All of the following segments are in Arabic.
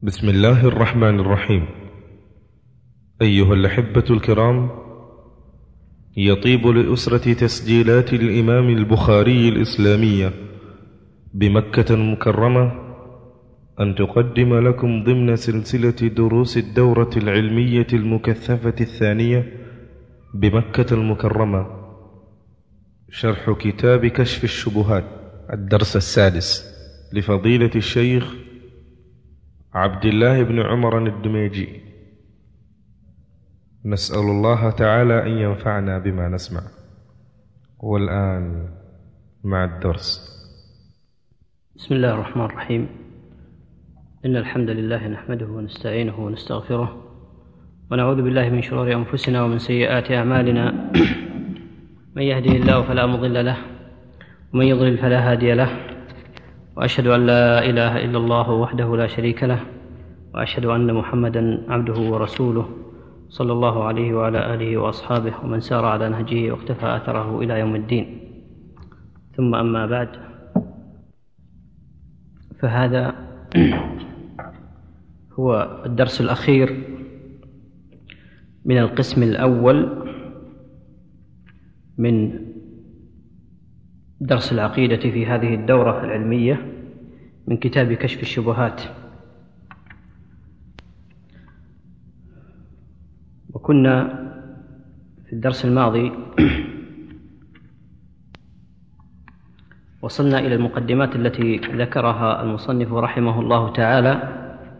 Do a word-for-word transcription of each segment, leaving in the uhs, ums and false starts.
بسم الله الرحمن الرحيم. أيها الأحبة الكرام، يطيب لأسرة تسجيلات الإمام البخاري الإسلامية بمكة المكرمة أن تقدم لكم ضمن سلسلة دروس الدورة العلمية المكثفة الثانية بمكة المكرمة شرح كتاب كشف الشبهات، الدرس السادس لفضيلة الشيخ عبد الله بن عمر الدميجي. نسأل الله تعالى أن ينفعنا بما نسمع. والآن مع الدرس. بسم الله الرحمن الرحيم. إن الحمد لله نحمده ونستعينه ونستغفره ونعوذ بالله من شرور أنفسنا ومن سيئات أعمالنا. من يهده الله فلا مضل له ومن يضلل فلا هادي له، وأشهد أن لا إله إلا الله وحده لا شريك له، وأشهد أن محمدًا عبده ورسوله صلى الله عليه وعلى آله وأصحابه ومن سار على نهجه واقتفى أثره إلى يوم الدين. ثم أما بعد، فهذا هو الدرس الأخير من القسم الأول من درس العقيدة في هذه الدورة العلمية من كتاب كشف الشبهات. وكنا في الدرس الماضي وصلنا إلى المقدمات التي ذكرها المصنف رحمه الله تعالى،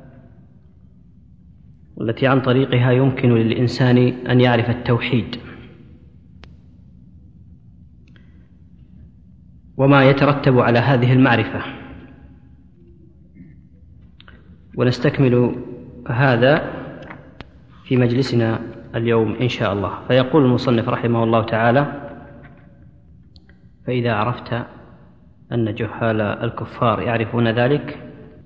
والتي عن طريقها يمكن للإنسان أن يعرف التوحيد وما يترتب على هذه المعرفة. ونستكمل هذا في مجلسنا اليوم إن شاء الله. فيقول المصنف رحمه الله تعالى: فإذا عرفت أن جهال الكفار يعرفون ذلك.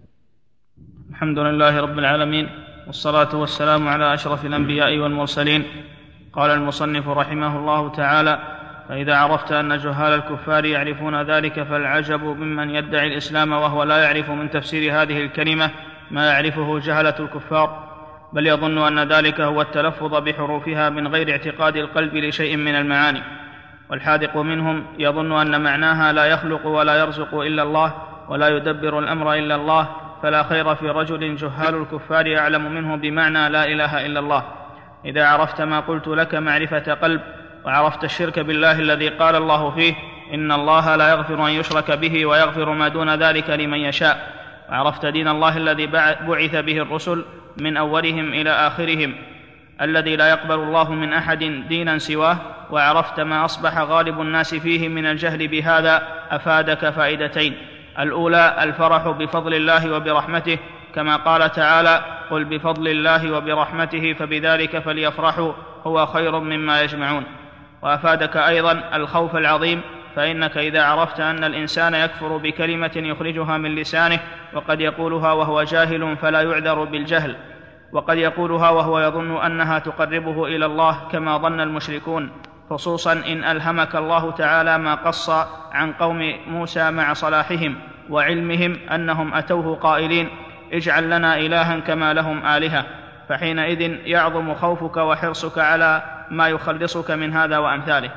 الحمد لله رب العالمين، والصلاة والسلام على أشرف الأنبياء والمرسلين. قال المصنف رحمه الله تعالى: فإذا عرفت أن جهال الكفار يعرفون ذلك فالعجب ممن يدعي الإسلام وهو لا يعرف من تفسير هذه الكلمة ما يعرفه جهلة الكفار، بل يظن أن ذلك هو التلفظ بحروفها من غير اعتقاد القلب لشيء من المعاني. والحاذق منهم يظن أن معناها لا يخلق ولا يرزق إلا الله ولا يدبر الأمر إلا الله، فلا خير في رجل جهال الكفار أعلم منه بمعنى لا إله إلا الله. إذا عرفت ما قلت لك معرفة قلب، وعرفت الشرك بالله الذي قال الله فيه: إن الله لا يغفر أن يشرك به ويغفر ما دون ذلك لمن يشاء، وعرفت دين الله الذي بعث به الرسل من أولهم إلى آخرهم الذي لا يقبل الله من أحد دينا سواه، وعرفت ما أصبح غالب الناس فيه من الجهل بهذا، أفادك فائدتين: الأولى الفرح بفضل الله وبرحمته، كما قال تعالى: قل بفضل الله وبرحمته فبذلك فليفرحوا هو خير مما يجمعون. وأفادك أيضا الخوف العظيم، فإنك إذا عرفت أن الإنسان يكفر بكلمة يخرجها من لسانه وقد يقولها وهو جاهل فلا يعذر بالجهل، وقد يقولها وهو يظن أنها تقربه إلى الله كما ظن المشركون، خصوصا إن ألهمك الله تعالى ما قص عن قوم موسى مع صلاحهم وعلمهم أنهم أتوه قائلين: اجعل لنا إلها كما لهم آلهة، فحينئذ يعظم خوفك وحرصك على ما يخلصك من هذا وأمثاله.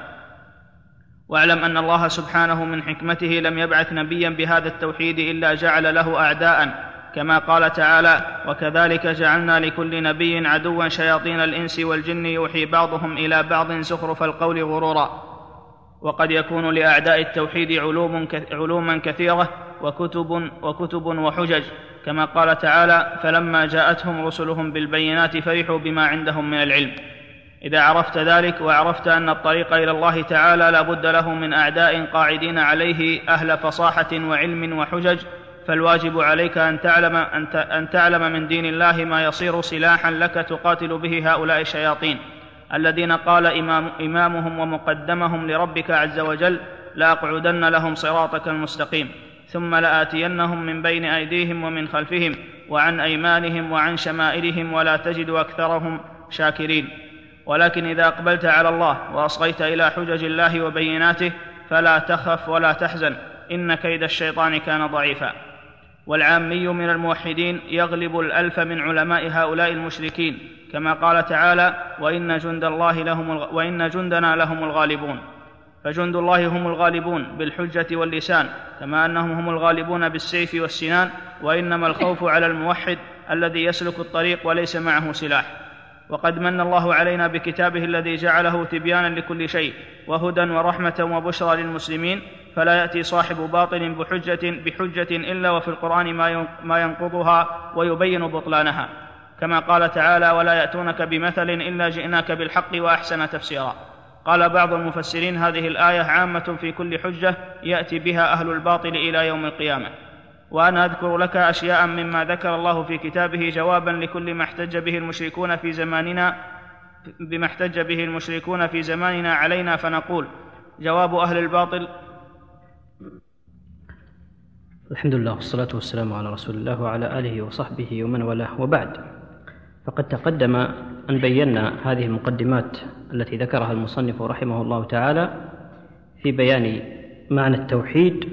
واعلم أن الله سبحانه من حكمته لم يبعث نبيا بهذا التوحيد إلا جعل له أعداء، كما قال تعالى: وكذلك جعلنا لكل نبي عدوا شياطين الإنس والجن يوحي بعضهم إلى بعض زخرف القول غرورا. وقد يكون لأعداء التوحيد علوم علوما كثيرة وكتب, وكتب وحجج، كما قال تعالى: فلما جاءتهم رسلهم بالبينات فرحوا بما عندهم من العلم. إذا عرفت ذلك وعرفت أن الطريق إلى الله تعالى لا بد له من أعداء قاعدين عليه أهل فصاحة وعلم وحجج، فالواجب عليك أن تعلم, أن تعلم من دين الله ما يصير سلاحا لك تقاتل به هؤلاء الشياطين الذين قال إمام إمامهم ومقدمهم لربك عز وجل: لأقعدن لهم صراطك المستقيم، ثم لآتينهم من بين أيديهم ومن خلفهم وعن أيمانهم وعن شمائلهم ولا تجد أكثرهم شاكرين. ولكن إذا أقبلت على الله وأصغيت إلى حجج الله وبيناته فلا تخف ولا تحزن، إن كيد الشيطان كان ضعيفا. والعامي من الموحدين يغلب الألف من علماء هؤلاء المشركين، كما قال تعالى: وإن, جند الله لهم الغ... وإن جندنا لهم الغالبون. فجند الله هم الغالبون بالحجة واللسان، كما أنهم هم الغالبون بالسيف والسنان، وإنما الخوف على الموحد الذي يسلك الطريق وليس معه سلاح. وقد من الله علينا بكتابه الذي جعله تبيانا لكل شيء وهدى ورحمة وبشرى للمسلمين، فلا يأتي صاحب باطل بحجة, بحجة إلا وفي القرآن ما ينقضها ويبين بطلانها، كما قال تعالى: ولا يأتونك بمثل إلا جئناك بالحق وأحسن تفسيرا. قال بعض المفسرين: هذه الآية عامة في كل حجة يأتي بها أهل الباطل إلى يوم القيامة. وأنا أذكر لك أشياء مما ذكر الله في كتابه جوابا لكل ما احتج به المشركون في زماننا بما احتج به المشركون في زماننا علينا، فنقول: جواب أهل الباطل. الحمد لله والصلاة والسلام على رسول الله وعلى آله وصحبه ومن والاه، وبعد. فقد تقدم أن بينا هذه المقدمات التي ذكرها المصنف رحمه الله تعالى في بيان معنى التوحيد،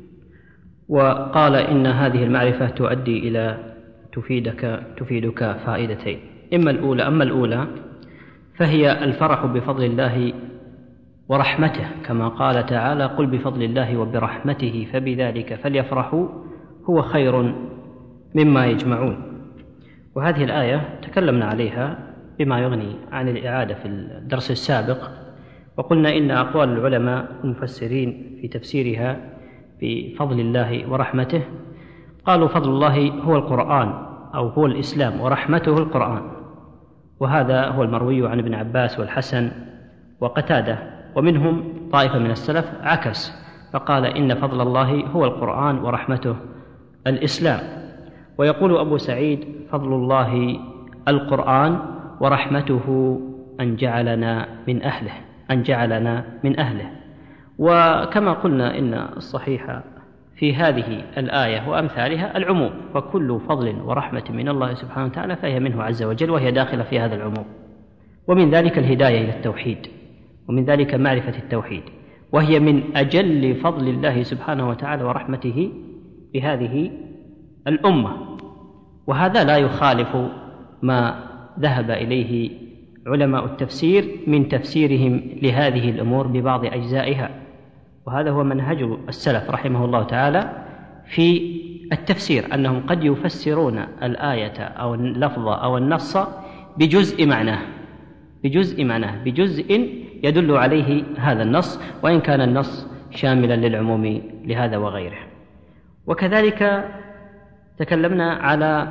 وقال إن هذه المعرفة تؤدي إلى تفيدك تفيدك فائدتين. إما الأولى أما الأولى فهي الفرح بفضل الله ورحمته، كما قال تعالى: قل بفضل الله وبرحمته فبذلك فليفرحوا هو خير مما يجمعون. وهذه الآية تكلمنا عليها بما يغني عن الإعادة في الدرس السابق، وقلنا إن أقوال العلماء المفسرين في تفسيرها بفضل الله ورحمته قالوا: فضل الله هو القرآن أو هو الإسلام، ورحمته القرآن. وهذا هو المروي عن ابن عباس والحسن وقتادة، ومنهم طائفة من السلف عكس فقال: إن فضل الله هو القرآن ورحمته الإسلام. ويقول أبو سعيد: فضل الله القرآن ورحمته أن جعلنا من أهله أن جعلنا من أهله. وكما قلنا إن الصحيح في هذه الآية وأمثالها العموم، فكل فضل ورحمة من الله سبحانه وتعالى فهي منه عز وجل، وهي داخلة في هذا العموم. ومن ذلك الهداية إلى التوحيد، ومن ذلك معرفة التوحيد، وهي من أجل فضل الله سبحانه وتعالى ورحمته بهذه الأمة. وهذا لا يخالف ما ذهب إليه علماء التفسير من تفسيرهم لهذه الأمور ببعض أجزائها، وهذا هو منهج السلف رحمه الله تعالى في التفسير، أنهم قد يفسرون الآية أو اللفظ أو النص بجزء معناه بجزء معناه بجزء يدل عليه هذا النص، وإن كان النص شاملا للعموم لهذا وغيره. وكذلك تكلمنا على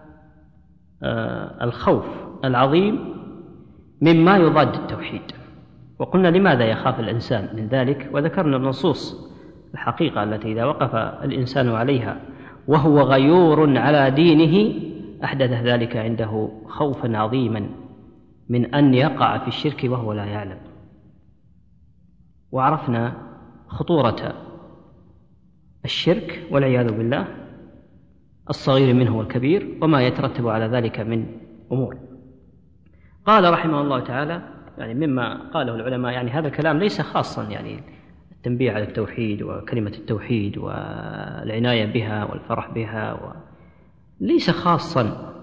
الخوف العظيم مما يضاد التوحيد، وقلنا لماذا يخاف الإنسان من ذلك، وذكرنا النصوص الحقيقة التي إذا وقف الإنسان عليها وهو غيور على دينه أحدث ذلك عنده خوفا عظيما من أن يقع في الشرك وهو لا يعلم. وعرفنا خطورة الشرك والعياذ بالله، الصغير منه والكبير، وما يترتب على ذلك من أمور. قال رحمه الله تعالى، يعني مما قاله العلماء، يعني هذا الكلام ليس خاصا يعني التنبيه على التوحيد وكلمة التوحيد والعناية بها والفرح بها، ليس خاصا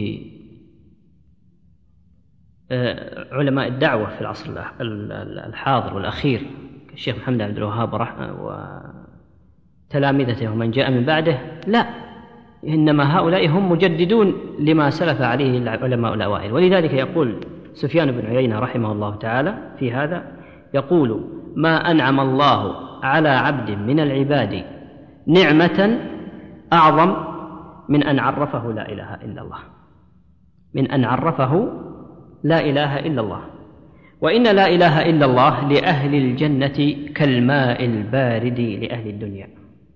بعلماء الدعوة في العصر الحاضر والأخير كالشيخ محمد عبد الوهاب وتلامذته ومن جاء من بعده، لا، إنما هؤلاء هم مجددون لما سلف عليه العلماء الأوائل. ولذلك يقول سفيان بن عيينة رحمه الله تعالى في هذا، يقول: ما أنعم الله على عبد من العباد نعمة أعظم من أن عرفه لا إله إلا الله من أن عرفه لا إله إلا الله وإن لا إله إلا الله لأهل الجنة كالماء البارد لأهل الدنيا،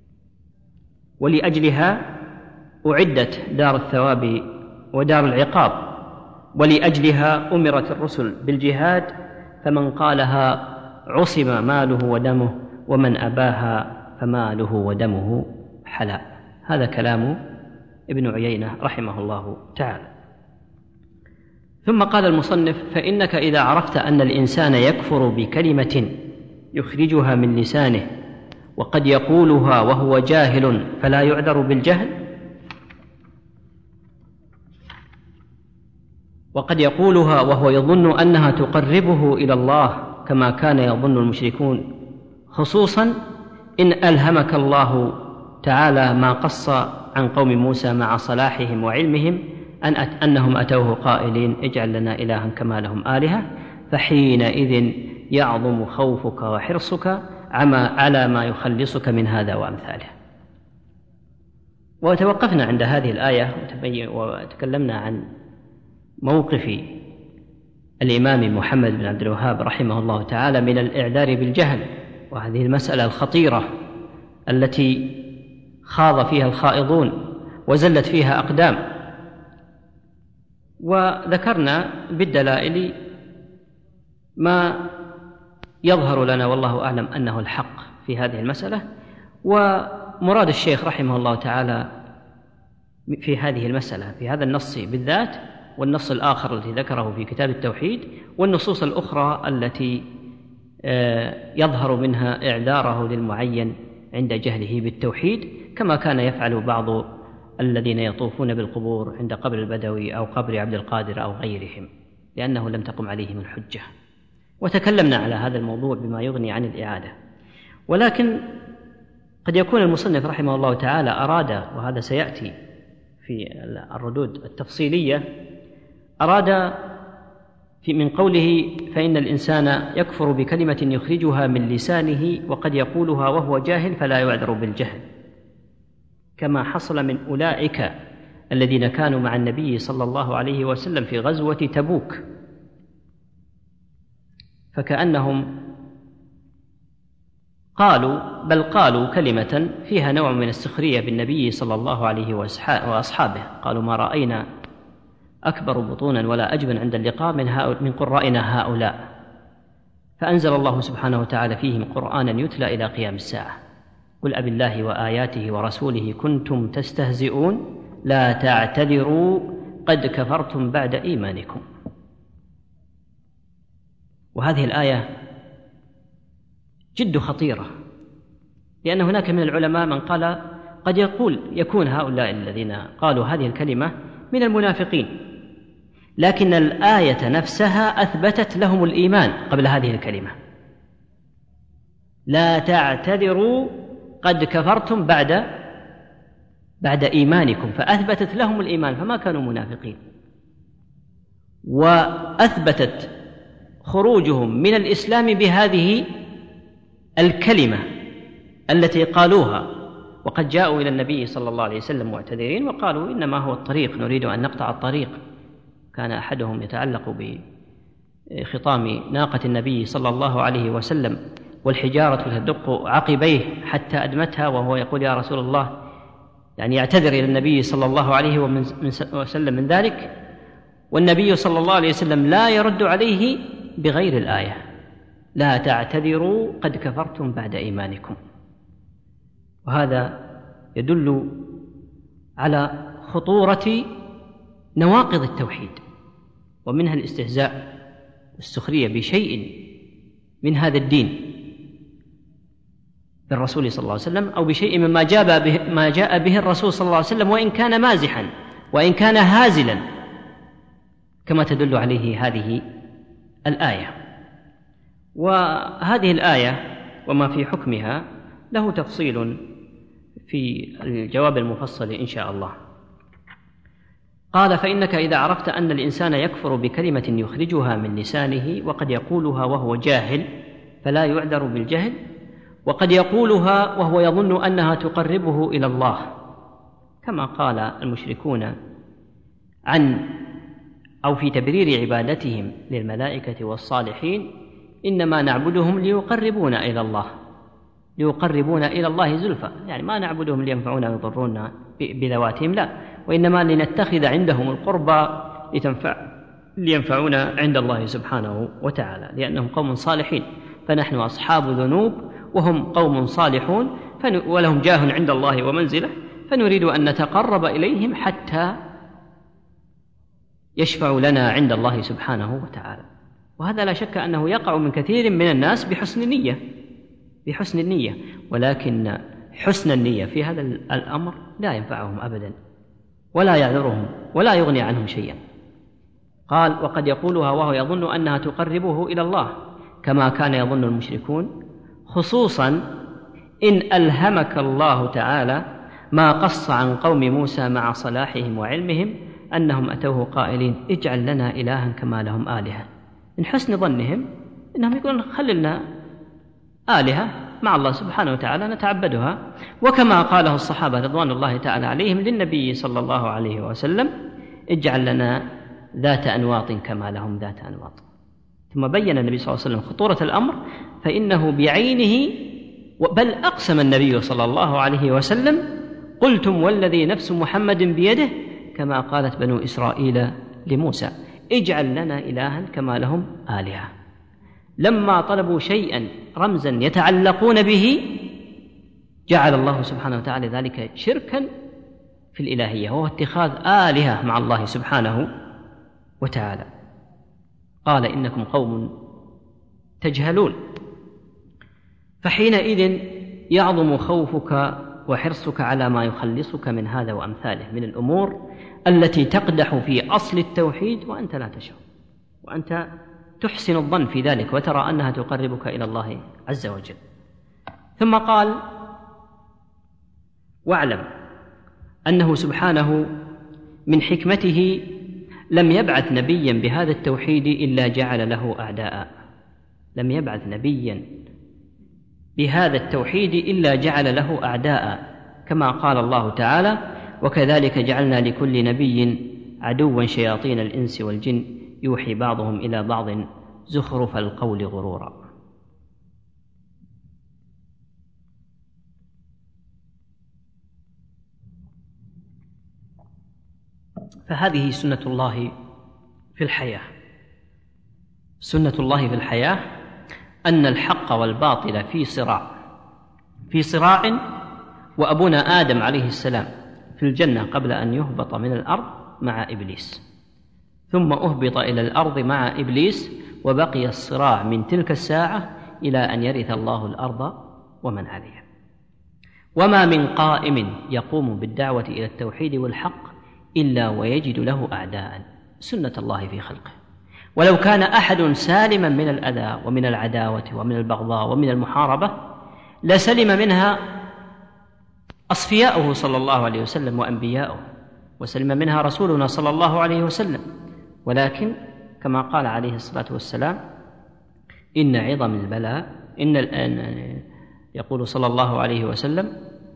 ولأجلها أعدت دار الثواب ودار العقاب، ولأجلها أمرت الرسل بالجهاد، فمن قالها عصم ماله ودمه ومن أباها فماله ودمه حلال. هذا كلام ابن عيينة رحمه الله تعالى. ثم قال المصنف: فإنك إذا عرفت أن الإنسان يكفر بكلمة يخرجها من لسانه وقد يقولها وهو جاهل فلا يعذر بالجهل، وقد يقولها وهو يظن أنها تقربه إلى الله كما كان يظن المشركون، خصوصا إن ألهمك الله تعالى ما قص عن قوم موسى مع صلاحهم وعلمهم أن أنهم أتوه قائلين اجعل لنا إلها كما لهم آلهة، فحينئذ يعظم خوفك وحرصك على ما يخلصك من هذا وأمثاله. وتوقفنا عند هذه الآية وتكلمنا عن موقف الإمام محمد بن عبد الوهاب رحمه الله تعالى من الإعذار بالجهل، وهذه المسألة الخطيرة التي خاض فيها الخائضون وزلت فيها أقدام. وذكرنا بالدلائل ما يظهر لنا والله أعلم أنه الحق في هذه المسألة. ومراد الشيخ رحمه الله تعالى في هذه المسألة في هذا النص بالذات، والنص الآخر الذي ذكره في كتاب التوحيد، والنصوص الأخرى التي يظهر منها إعذاره للمعين عند جهله بالتوحيد، كما كان يفعل بعض الذين يطوفون بالقبور عند قبر البدوي أو قبر عبد القادر أو غيرهم، لأنه لم تقم عليهم الحجة. وتكلمنا على هذا الموضوع بما يغني عن الإعادة. ولكن قد يكون المصنف رحمه الله تعالى أراد، وهذا سيأتي في الردود التفصيلية، أراد في من قوله فإن الإنسان يكفر بكلمة يخرجها من لسانه وقد يقولها وهو جاهل فلا يعذر بالجهل، كما حصل من أولئك الذين كانوا مع النبي صلى الله عليه وسلم في غزوة تبوك، فكأنهم قالوا بل قالوا كلمة فيها نوع من السخرية بالنبي صلى الله عليه وأصحابه، قالوا ما رأينا أكبر بطونا ولا أجبن عند اللقاء من, من قرائنا هؤلاء، فأنزل الله سبحانه وتعالى فيهم قرآنا يتلى إلى قيام الساعة، قل أبي الله وآياته ورسوله كنتم تستهزئون لا تعتذروا قد كفرتم بعد إيمانكم. وهذه الآية جد خطيرة، لأن هناك من العلماء من قال قد يقول يكون هؤلاء الذين قالوا هذه الكلمة من المنافقين، لكن الآية نفسها أثبتت لهم الإيمان قبل هذه الكلمة، لا تعتذروا قد كفرتم بعد بعد إيمانكم، فأثبتت لهم الإيمان فما كانوا منافقين، وأثبتت خروجهم من الإسلام بهذه الكلمة التي قالوها. وقد جاءوا إلى النبي صلى الله عليه وسلم معتذرين وقالوا إنما هو الطريق، نريد أن نقطع الطريق. كان أحدهم يتعلق بخطام ناقة النبي صلى الله عليه وسلم والحجارة تدق عقبيه حتى أدمتها، وهو يقول يا رسول الله، يعني يعتذر إلى النبي صلى الله عليه وسلم من ذلك، والنبي صلى الله عليه وسلم لا يرد عليه بغير الآية لا تعتذروا قد كفرتم بعد إيمانكم. وهذا يدل على خطورة نواقض التوحيد، ومنها الاستهزاء والسخرية بشيء من هذا الدين بالرسول صلى الله عليه وسلم، أو بشيء مما جاء به, ما جاء به الرسول صلى الله عليه وسلم، وإن كان مازحا وإن كان هازلا، كما تدل عليه هذه الآية. وهذه الآية وما في حكمها له تفصيل في الجواب المفصل إن شاء الله. قال فإنك إذا عرفت أن الإنسان يكفر بكلمة يخرجها من لسانه وقد يقولها وهو جاهل فلا يعذر بالجهل، وقد يقولها وهو يظن أنها تقربه إلى الله، كما قال المشركون عن أو في تبرير عبادتهم للملائكة والصالحين إنما نعبدهم ليقربونا إلى الله ليقربونا إلى الله زلفى، يعني ما نعبدهم لينفعونا ويضرونا بذواتهم، لا، وإنما لنتخذ عندهم القربى لتنفع لينفعونا عند الله سبحانه وتعالى، لأنهم قوم صالحين، فنحن أصحاب ذنوب وهم قوم صالحون ولهم جاه عند الله ومنزلة، فنريد أن نتقرب إليهم حتى يشفع لنا عند الله سبحانه وتعالى. وهذا لا شك أنه يقع من كثير من الناس بحسن نية بحسن النية، ولكن حسن النية في هذا الأمر لا ينفعهم أبدا ولا يعذرهم ولا يغني عنهم شيئا. قال: وقد يقولها وهو يظن أنها تقربه إلى الله كما كان يظن المشركون، خصوصا إن ألهمك الله تعالى ما قص عن قوم موسى مع صلاحهم وعلمهم أنهم أتوه قائلين: اجعل لنا إلها كما لهم آلهة. من حسن ظنهم إنهم يقولون: خللنا آلهة مع الله سبحانه وتعالى نتعبدها، وكما قاله الصحابة رضوان الله تعالى عليهم للنبي صلى الله عليه وسلم: اجعل لنا ذات أنواط كما لهم ذات أنواط. ثم بين النبي صلى الله عليه وسلم خطورة الأمر، فإنه بعينه، بل أقسم النبي صلى الله عليه وسلم: قلتم والذي نفس محمد بيده كما قالت بنو إسرائيل لموسى: اجعل لنا إلها كما لهم آلهة. لما طلبوا شيئا رمزا يتعلقون به جعل الله سبحانه وتعالى ذلك شركا في الإلهية، وهو اتخاذ آلهة مع الله سبحانه وتعالى. قال: إنكم قوم تجهلون. فحينئذ يعظم خوفك وحرصك على ما يخلصك من هذا وأمثاله من الأمور التي تقدح في أصل التوحيد وأنت لا تشعر، وأنت تحسن الظن في ذلك وترى أنها تقربك إلى الله عز وجل. ثم قال: واعلم أنه سبحانه من حكمته لم يبعث نبيا بهذا التوحيد إلا جعل له أعداء. لم يبعث نبيا بهذا التوحيد إلا جعل له أعداء، كما قال الله تعالى: وكذلك جعلنا لكل نبي عدوا شياطين الإنس والجن يوحي بعضهم إلى بعض زخرف القول غرورا. فهذه سنة الله في الحياة. سنة الله في الحياة أن الحق والباطل في صراع في صراع وأبونا آدم عليه السلام في الجنة قبل أن يهبط من الأرض مع إبليس، ثم أهبط إلى الأرض مع إبليس، وبقي الصراع من تلك الساعة إلى أن يرث الله الأرض ومن عليها. وما من قائم يقوم بالدعوة إلى التوحيد والحق إلا ويجد له أعداء. سنة الله في خلقه. ولو كان أحد سالما من الأذى ومن العداوة ومن البغضاء ومن المحاربة لسلم منها أصفياؤه صلى الله عليه وسلم وأنبياؤه، وسلم منها رسولنا صلى الله عليه وسلم. ولكن كما قال عليه الصلاة والسلام: إن عظم البلاء إن الآن يقول صلى الله عليه وسلم: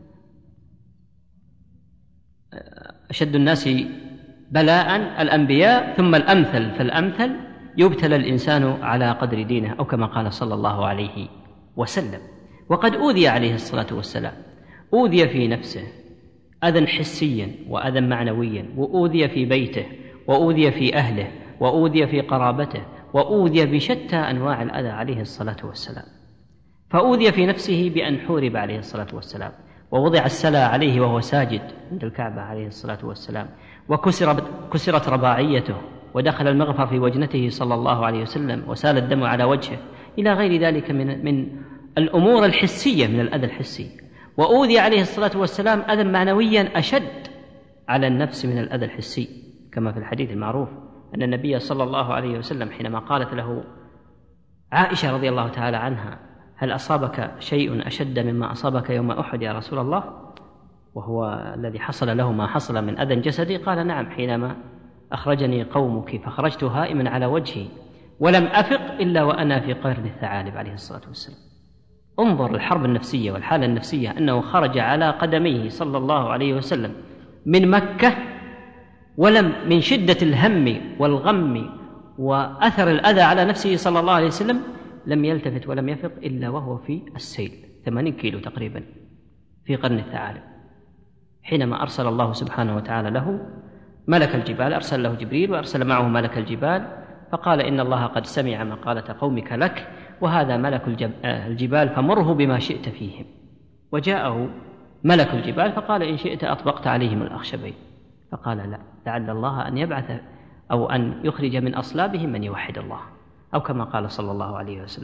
أشد الناس بلاء الأنبياء ثم الأمثل فالأمثل يبتلى الإنسان على قدر دينه، أو كما قال صلى الله عليه وسلم. وقد أوذي عليه الصلاة والسلام، أوذي في نفسه أذى حسيا وأذى معنويا، وأوذي في بيته، وأوذي في أهله، وأوذي في قرابته، وأوذي بشتى أنواع الأذى عليه الصلاة والسلام. فأوذي في نفسه بأن حورب عليه الصلاة والسلام، ووضع السلا عليه وهو ساجد عند الكعبة عليه الصلاة والسلام، وكسرت كسرت رباعيته، ودخل المغفر في وجنته صلى الله عليه وسلم، وسال الدم على وجهه، إلى غير ذلك من من الأمور الحسية من الأذى الحسي. وأوذي عليه الصلاة والسلام أذى معنويا أشد على النفس من الأذى الحسي، كما في الحديث المعروف أن النبي صلى الله عليه وسلم حينما قالت له عائشة رضي الله تعالى عنها: هل أصابك شيء أشد مما أصابك يوم أحد يا رسول الله؟ وهو الذي حصل له ما حصل من أذى جسدي. قال: نعم، حينما أخرجني قومك فخرجت هائما على وجهي ولم أفق إلا وأنا في قرن الثعالب عليه الصلاة والسلام. انظر الحرب النفسية والحالة النفسية، أنه خرج على قدميه صلى الله عليه وسلم من مكة، ولم من شدة الهم والغم وأثر الأذى على نفسه صلى الله عليه وسلم لم يلتفت ولم يفق إلا وهو في السيل ثمانين كيلو تقريبا في قرن الثعالب، حينما أرسل الله سبحانه وتعالى له ملك الجبال، أرسل له جبريل وأرسل معه ملك الجبال، فقال: إن الله قد سمع مقالة قومك لك، وهذا ملك الجبال فمره بما شئت فيهم. وجاءه ملك الجبال فقال: إن شئت أطبقت عليهم الأخشبين. فقال: لا، لعل الله أن يبعث أو أن يخرج من أصلابهم من يوحد الله، أو كما قال صلى الله عليه وسلم.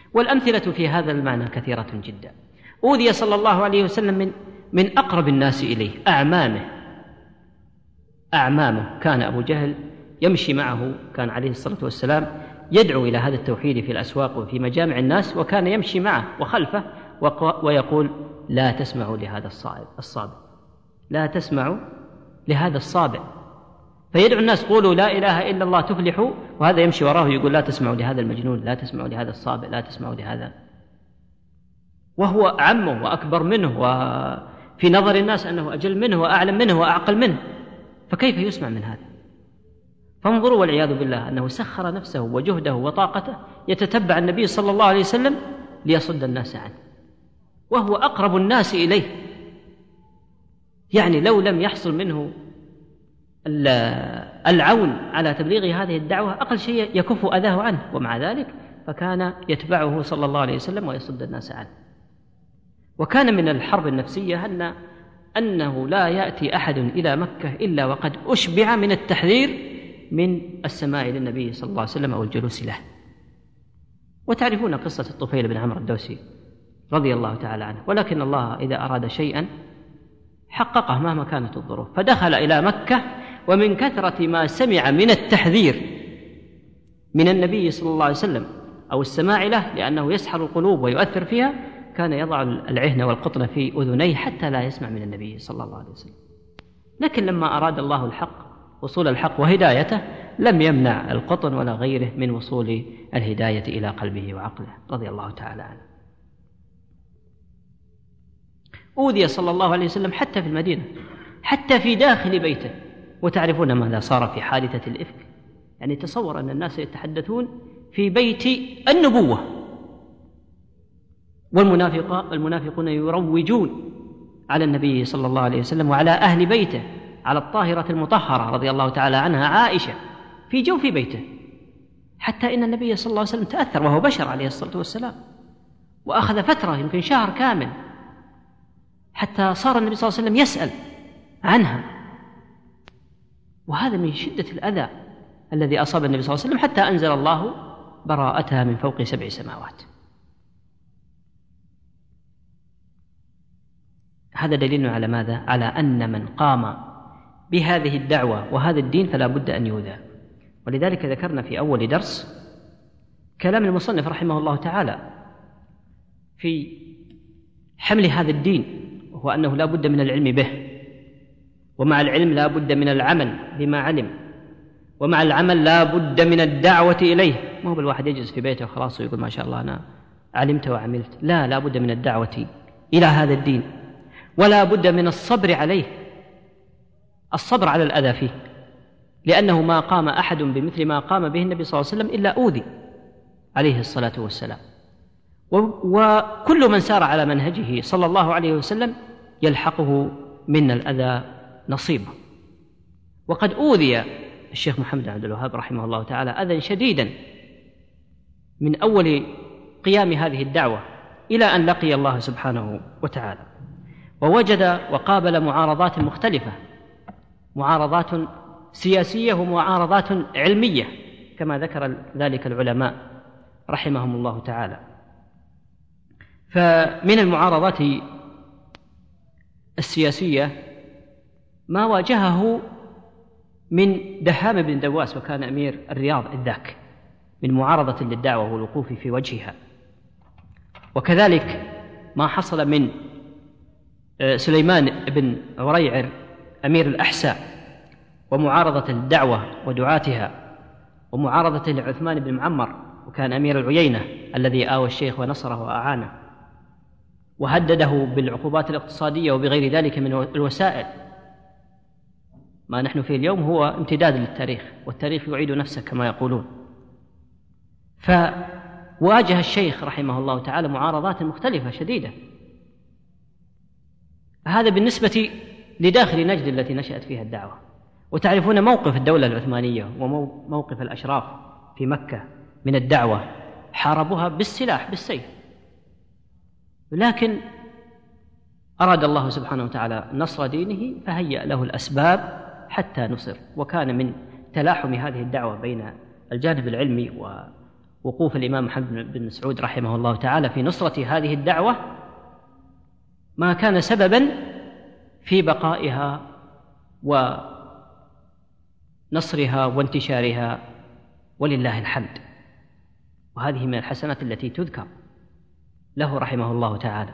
والأمثلة في هذا المعنى كثيرة جدا. أوذي صلى الله عليه وسلم من, من أقرب الناس إليه، أعمامه أعمامه كان أبو جهل يمشي معه، كان عليه الصلاة والسلام يدعو إلى هذا التوحيد في الأسواق وفي مجامع الناس، وكان يمشي معه وخلفه ويقول لا تسمعوا لهذا الصابع، لا تسمعوا لهذا الصابع، فيدعو الناس قولوا لا إله إلا الله تفلحوا، وهذا يمشي وراه يقول لا تسمعوا لهذا المجنون، لا تسمعوا لهذا الصابع، لا تسمعوا لهذا، وهو عمه وأكبر منه، وفي نظر الناس أنه أجل منه وأعلم منه وأعقل منه، فكيف يسمع من هذا؟ فانظروا والعياذ بالله أنه سخر نفسه وجهده وطاقته يتتبع النبي صلى الله عليه وسلم ليصد الناس عنه، وهو أقرب الناس إليه. يعني لو لم يحصل منه العون على تبليغ هذه الدعوة أقل شيء يكف أذاه عنه، ومع ذلك فكان يتبعه صلى الله عليه وسلم ويصد الناس عنه. وكان من الحرب النفسية أن أنه لا يأتي أحد إلى مكة إلا وقد أشبع من التحذير من السماع للنبي صلى الله عليه وسلم أو الجلوس له. وتعرفون قصة الطفيل بن عمرو الدوسي رضي الله تعالى عنه، ولكن الله إذا أراد شيئا حققه مهما كانت الظروف، فدخل إلى مكة ومن كثرة ما سمع من التحذير من النبي صلى الله عليه وسلم أو السماع له، لأنه يسحر القلوب ويؤثر فيها، كان يضع العهن والقطن في أذنيه حتى لا يسمع من النبي صلى الله عليه وسلم. لكن لما أراد الله الحق وصول الحق وهدايته لم يمنع القطن ولا غيره من وصول الهداية إلى قلبه وعقله رضي الله تعالى عنه. أوذي صلى الله عليه وسلم حتى في المدينة، حتى في داخل بيته. وتعرفون ماذا صار في حادثة الإفك؟ يعني تصور أن الناس يتحدثون في بيت النبوة، والمنافقون يروجون على النبي صلى الله عليه وسلم وعلى أهل بيته، على الطاهرة المطهرة رضي الله تعالى عنها عائشة في جوف بيته، حتى إن النبي صلى الله عليه وسلم تأثر وهو بشر عليه الصلاة والسلام، وأخذ فترة يمكن شهر كامل حتى صار النبي صلى الله عليه وسلم يسأل عنها. وهذا من شدة الأذى الذي أصاب النبي صلى الله عليه وسلم، حتى أنزل الله براءتها من فوق سبع سماوات. هذا دليل على ماذا؟ على أن من قام بهذه الدعوة وهذا الدين فلا بد أن يؤذى. ولذلك ذكرنا في أول درس كلام المصنف رحمه الله تعالى في حمل هذا الدين، وهو أنه لا بد من العلم به، ومع العلم لا بد من العمل بما علم، ومع العمل لا بد من الدعوة إليه. ما هو بالواحد يجلس في بيته وخلاص ويقول ما شاء الله أنا علمت وعملت، لا، لا بد من الدعوة إلى هذا الدين، ولا بد من الصبر عليه، الصبر على الأذى فيه، لأنه ما قام أحد بمثل ما قام به النبي صلى الله عليه وسلم إلا أوذي عليه الصلاة والسلام. وكل من سار على منهجه صلى الله عليه وسلم يلحقه من الأذى نصيبه. وقد أوذي الشيخ محمد بن عبد الوهاب رحمه الله تعالى أذى شديدا من أول قيام هذه الدعوة إلى أن لقي الله سبحانه وتعالى، ووجد وقابل معارضات مختلفة، معارضات سياسية ومعارضات علمية كما ذكر ذلك العلماء رحمهم الله تعالى. فمن المعارضات السياسية ما واجهه من دهام بن دواس، وكان أمير الرياض الذاك، من معارضة للدعوة والوقوف في وجهها. وكذلك ما حصل من سليمان بن عريعر أمير الأحساء، ومعارضة الدعوة ودعاتها، ومعارضة لعثمان بن معمر وكان أمير العيينة الذي آوى الشيخ ونصره وأعانه، وهدده بالعقوبات الاقتصادية وبغير ذلك من الوسائل. ما نحن فيه اليوم هو امتداد للتاريخ، والتاريخ يعيد نفسه كما يقولون. فواجه الشيخ رحمه الله تعالى معارضات مختلفة شديدة. هذا بالنسبة لداخل نجد التي نشأت فيها الدعوة. وتعرفون موقف الدولة العثمانية وموقف الأشراف في مكة من الدعوة، حاربوها بالسلاح بالسيف، لكن أراد الله سبحانه وتعالى نصر دينه فهيأ له الأسباب حتى نصر. وكان من تلاحم هذه الدعوة بين الجانب العلمي وقوف الإمام محمد بن مسعود رحمه الله تعالى في نصرة هذه الدعوة ما كان سببا في بقائها ونصرها وانتشارها، ولله الحمد. وهذه من الحسنات التي تذكر له رحمه الله تعالى.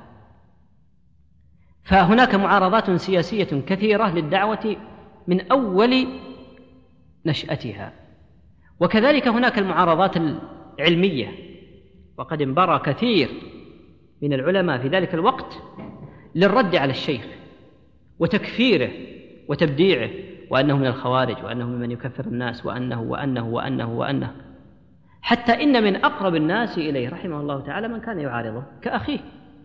فهناك معارضات سياسية كثيرة للدعوة من أول نشأتها، وكذلك هناك المعارضات العلمية، وقد انبرى كثير من العلماء في ذلك الوقت للرد على الشيخ وتكفيره وتبديعه، وأنه من الخوارج، وأنه ممن يكفر الناس، وأنه وأنه وأنه وأنه، حتى إن من أقرب الناس إليه رحمه الله تعالى من كان يعارضه كأخيه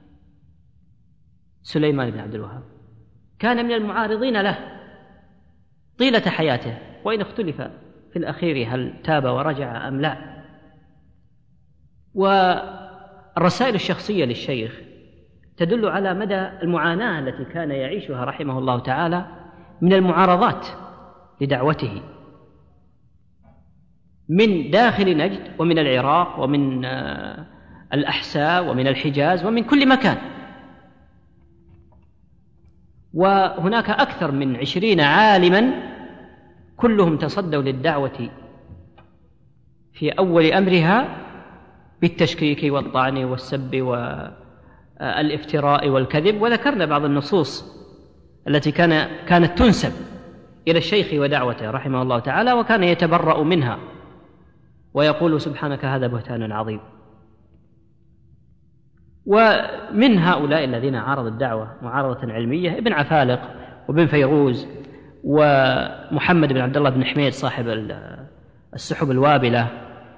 سليمان بن عبد الوهاب، كان من المعارضين له طيلة حياته، وإن اختلف في الأخير هل تاب ورجع أم لا. والرسائل الشخصية للشيخ تدل على مدى المعاناة التي كان يعيشها رحمه الله تعالى من المعارضات لدعوته من داخل نجد ومن العراق ومن الأحساء ومن الحجاز ومن كل مكان. وهناك أكثر من عشرين عالما كلهم تصدوا للدعوة في أول أمرها بالتشكيك والطعن والسب والافتراء والكذب، وذكرنا بعض النصوص التي كان كانت تنسب إلى الشيخ ودعوته رحمه الله تعالى، وكان يتبرأ منها ويقول سبحانك هذا بهتان عظيم. ومن هؤلاء الذين عارضوا الدعوة معارضة علمية ابن عفالق وابن فيروز ومحمد بن عبد الله بن حميد صاحب السحب الوابلة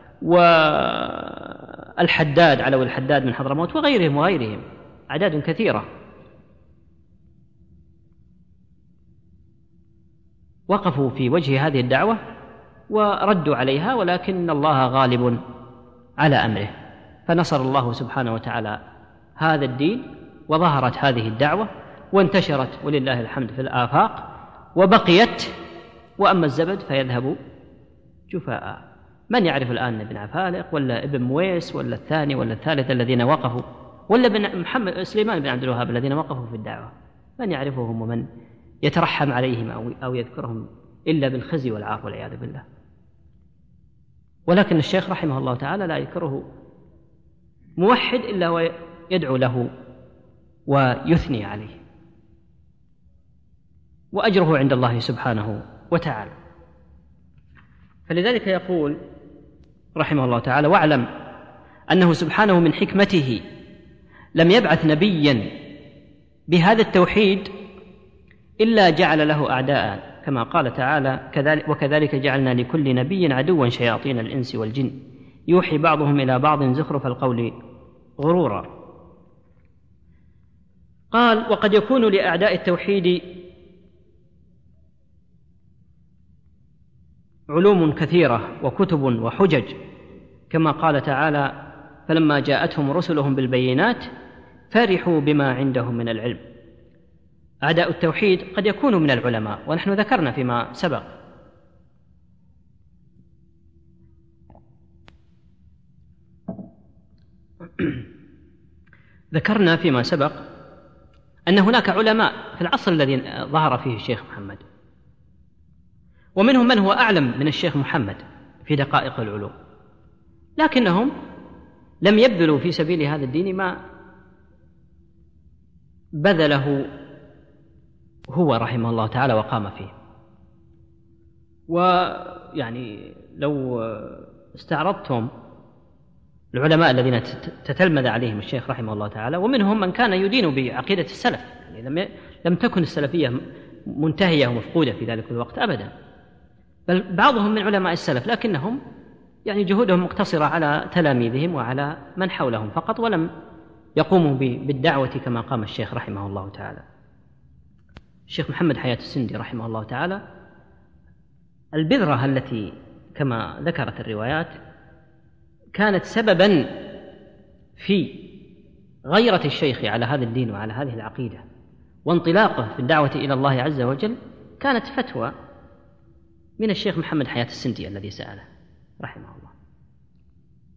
والحداد علوي الحداد من حضرموت وغيرهم وغيرهم أعداد كثيرة وقفوا في وجه هذه الدعوة وردوا عليها، ولكن الله غالب على أمره، فنصر الله سبحانه وتعالى هذا الدين وظهرت هذه الدعوة وانتشرت ولله الحمد في الآفاق وبقيت. وأما الزبد فيذهب جفاء. من يعرف الآن ابن عفالق ولا ابن مويس ولا الثاني ولا الثالث الذين وقفوا، ولا ابن محمد سليمان بن عبد الوهاب الذين وقفوا في الدعوة؟ من يعرفهم ومن يترحم عليهم أو, أو يذكرهم إلا بالخزي والعار والعياذ بالله. ولكن الشيخ رحمه الله تعالى لا يذكره موحد إلا ويدعو له ويثني عليه، وأجره عند الله سبحانه وتعالى. فلذلك يقول رحمه الله تعالى: واعلم أنه سبحانه من حكمته لم يبعث نبيا بهذا التوحيد إلا جعل له أعداء، كما قال تعالى: كذلك وكذلك جعلنا لكل نبي عدوا شياطين الإنس والجن يوحي بعضهم إلى بعض زخرف القول غرورا. قال: وقد يكون لأعداء التوحيد علوم كثيرة وكتب وحجج، كما قال تعالى: فلما جاءتهم رسلهم بالبينات فرحوا بما عندهم من العلم. أعداء التوحيد قد يكونوا من العلماء، ونحن ذكرنا فيما سبق ذكرنا فيما سبق أن هناك علماء في العصر الذي ظهر فيه الشيخ محمد، ومنهم من هو أعلم من الشيخ محمد في دقائق العلوم، لكنهم لم يبذلوا في سبيل هذا الدين ما بذله هو رحمه الله تعالى وقام فيه. ويعني لو استعرضتم العلماء الذين تتلمذ عليهم الشيخ رحمه الله تعالى، ومنهم من كان يدين بعقيدة السلف، يعني لم لم تكن السلفية منتهية ومفقودة في ذلك الوقت أبدا، بل بعضهم من علماء السلف، لكنهم يعني جهودهم مقتصرة على تلاميذهم وعلى من حولهم فقط، ولم يقوموا بالدعوة كما قام الشيخ رحمه الله تعالى. الشيخ محمد حياة السندي رحمه الله تعالى البذرة التي كما ذكرت الروايات كانت سببا في غيرة الشيخ على هذا الدين وعلى هذه العقيدة وانطلاقه في الدعوة إلى الله عز وجل، كانت فتوى من الشيخ محمد حياة السندي الذي سأله رحمه الله.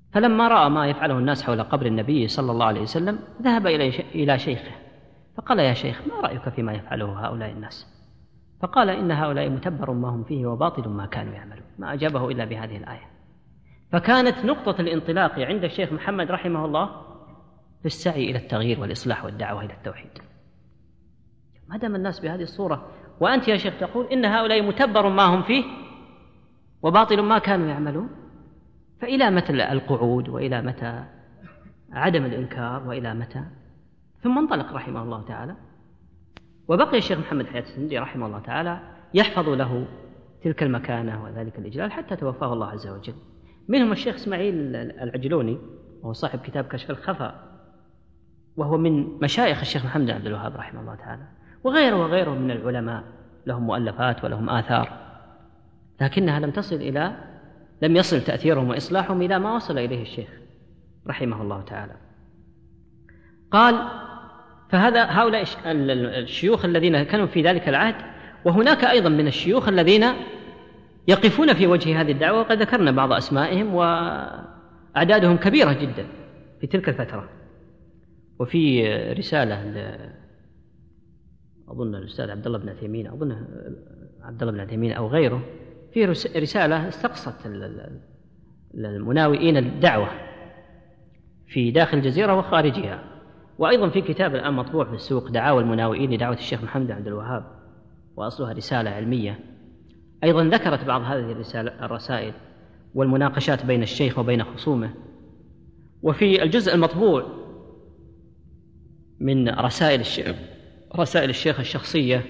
فلما رأى ما يفعله الناس حول قبر النبي صلى الله عليه وسلم ذهب إلى شيخه فقال: يا شيخ، ما رأيك فيما يفعله هؤلاء الناس؟ فقال: إن هؤلاء متبر ما هم فيه وباطل ما كانوا يعملون. ما أجابه إلا بهذه الآية. فكانت نقطة الانطلاق عند الشيخ محمد رحمه الله في السعي إلى التغيير والإصلاح والدعوة إلى التوحيد. ما دام الناس بهذه الصورة وأنت يا شيخ تقول إن هؤلاء متبر ما هم فيه وباطل ما كانوا يعملون، فإلى متى القعود وإلى متى عدم الإنكار وإلى متى؟ ثم انطلق رحمه الله تعالى، وبقي الشيخ محمد حياة السندي رحمه الله تعالى يحفظ له تلك المكانة وذلك الإجلال حتى توفاه الله عز وجل. منهم الشيخ إسماعيل العجلوني وهو صاحب كتاب كشف الخفاء، وهو من مشايخ الشيخ محمد بن عبد الوهاب رحمه الله تعالى، وغيره وغيره من العلماء لهم مؤلفات ولهم آثار، لكنها لم تصل إلى لم يصل تأثيرهم وإصلاحهم إلى ما وصل إليه الشيخ رحمه الله تعالى. قال: فهذا هؤلاء الشيوخ الذين كانوا في ذلك العهد، وهناك أيضا من الشيوخ الذين يقفون في وجه هذه الدعوة، وقد ذكرنا بعض أسمائهم وأعدادهم كبيرة جدا في تلك الفترة. وفي رسالة أظن الأستاذ عبد الله بن عثيمين أظن عبد الله بن عثيمين أو غيره، في رسالة استقصت المناوئين الدعوة في داخل الجزيرة وخارجها، وأيضا في كتاب الآن مطبوع في السوق دعاوى المناوئين لدعوة الشيخ محمد بن عبد الوهاب، وأصلها رسالة علمية أيضا ذكرت بعض هذه الرسائل والمناقشات بين الشيخ وبين خصومه. وفي الجزء المطبوع من رسائل الشيخ رسائل الشيخ الشخصية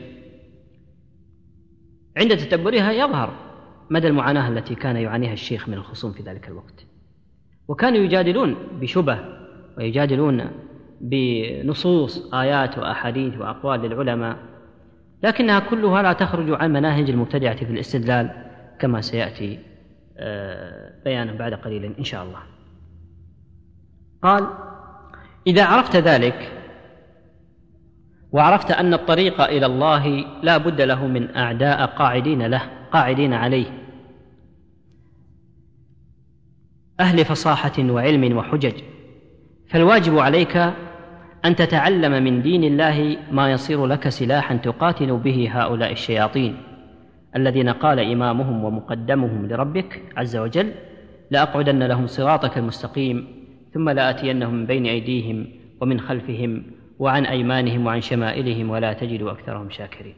عند تتبعها يظهر مدى المعاناة التي كان يعانيها الشيخ من الخصوم في ذلك الوقت، وكانوا يجادلون بشبه ويجادلون بنصوص آيات وأحاديث وأقوال للعلماء، لكنها كلها لا تخرج عن مناهج المبتدعة في الاستدلال كما سيأتي بيانه بعد قليل إن شاء الله. قال: إذا عرفت ذلك وعرفت أن الطريق إلى الله لا بد له من أعداء قاعدين له قاعدين عليه، أهل فصاحة وعلم وحجج، فالواجب عليك أن تتعلم من دين الله ما يصير لك سلاحا تقاتل به هؤلاء الشياطين الذين قال إمامهم ومقدمهم لربك عز وجل: لأقعدن لهم صراطك المستقيم ثم لآتينهم من بين أيديهم ومن خلفهم وعن أيمانهم وعن شمائلهم ولا تجد أكثرهم شاكرين.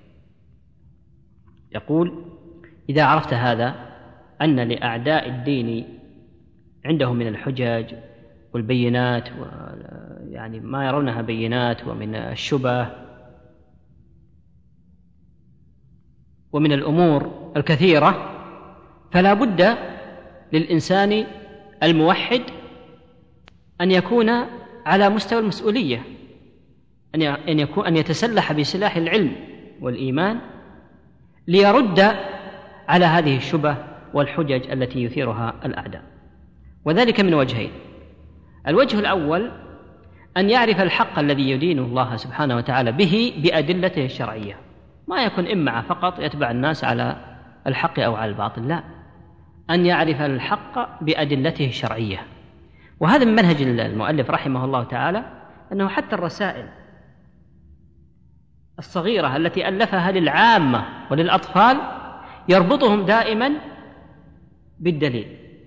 يقول: إذا عرفت هذا أن لأعداء الدين عندهم من الحجج والبينات يعني ما يرونها بينات ومن الشبه ومن الأمور الكثيرة، فلا بد للإنسان الموحد أن يكون على مستوى المسؤولية، أن يكون أن يتسلح بسلاح العلم والإيمان ليرد على هذه الشبه والحجج التي يثيرها الأعداء، وذلك من وجهين. الوجه الأول أن يعرف الحق الذي يدين الله سبحانه وتعالى به بأدلته الشرعية، ما يكون إمعة فقط يتبع الناس على الحق أو على الباطل، لا، أن يعرف الحق بأدلته الشرعية. وهذا من منهج المؤلف رحمه الله تعالى، أنه حتى الرسائل الصغيرة التي ألفها للعامة وللأطفال يربطهم دائما بالدليل،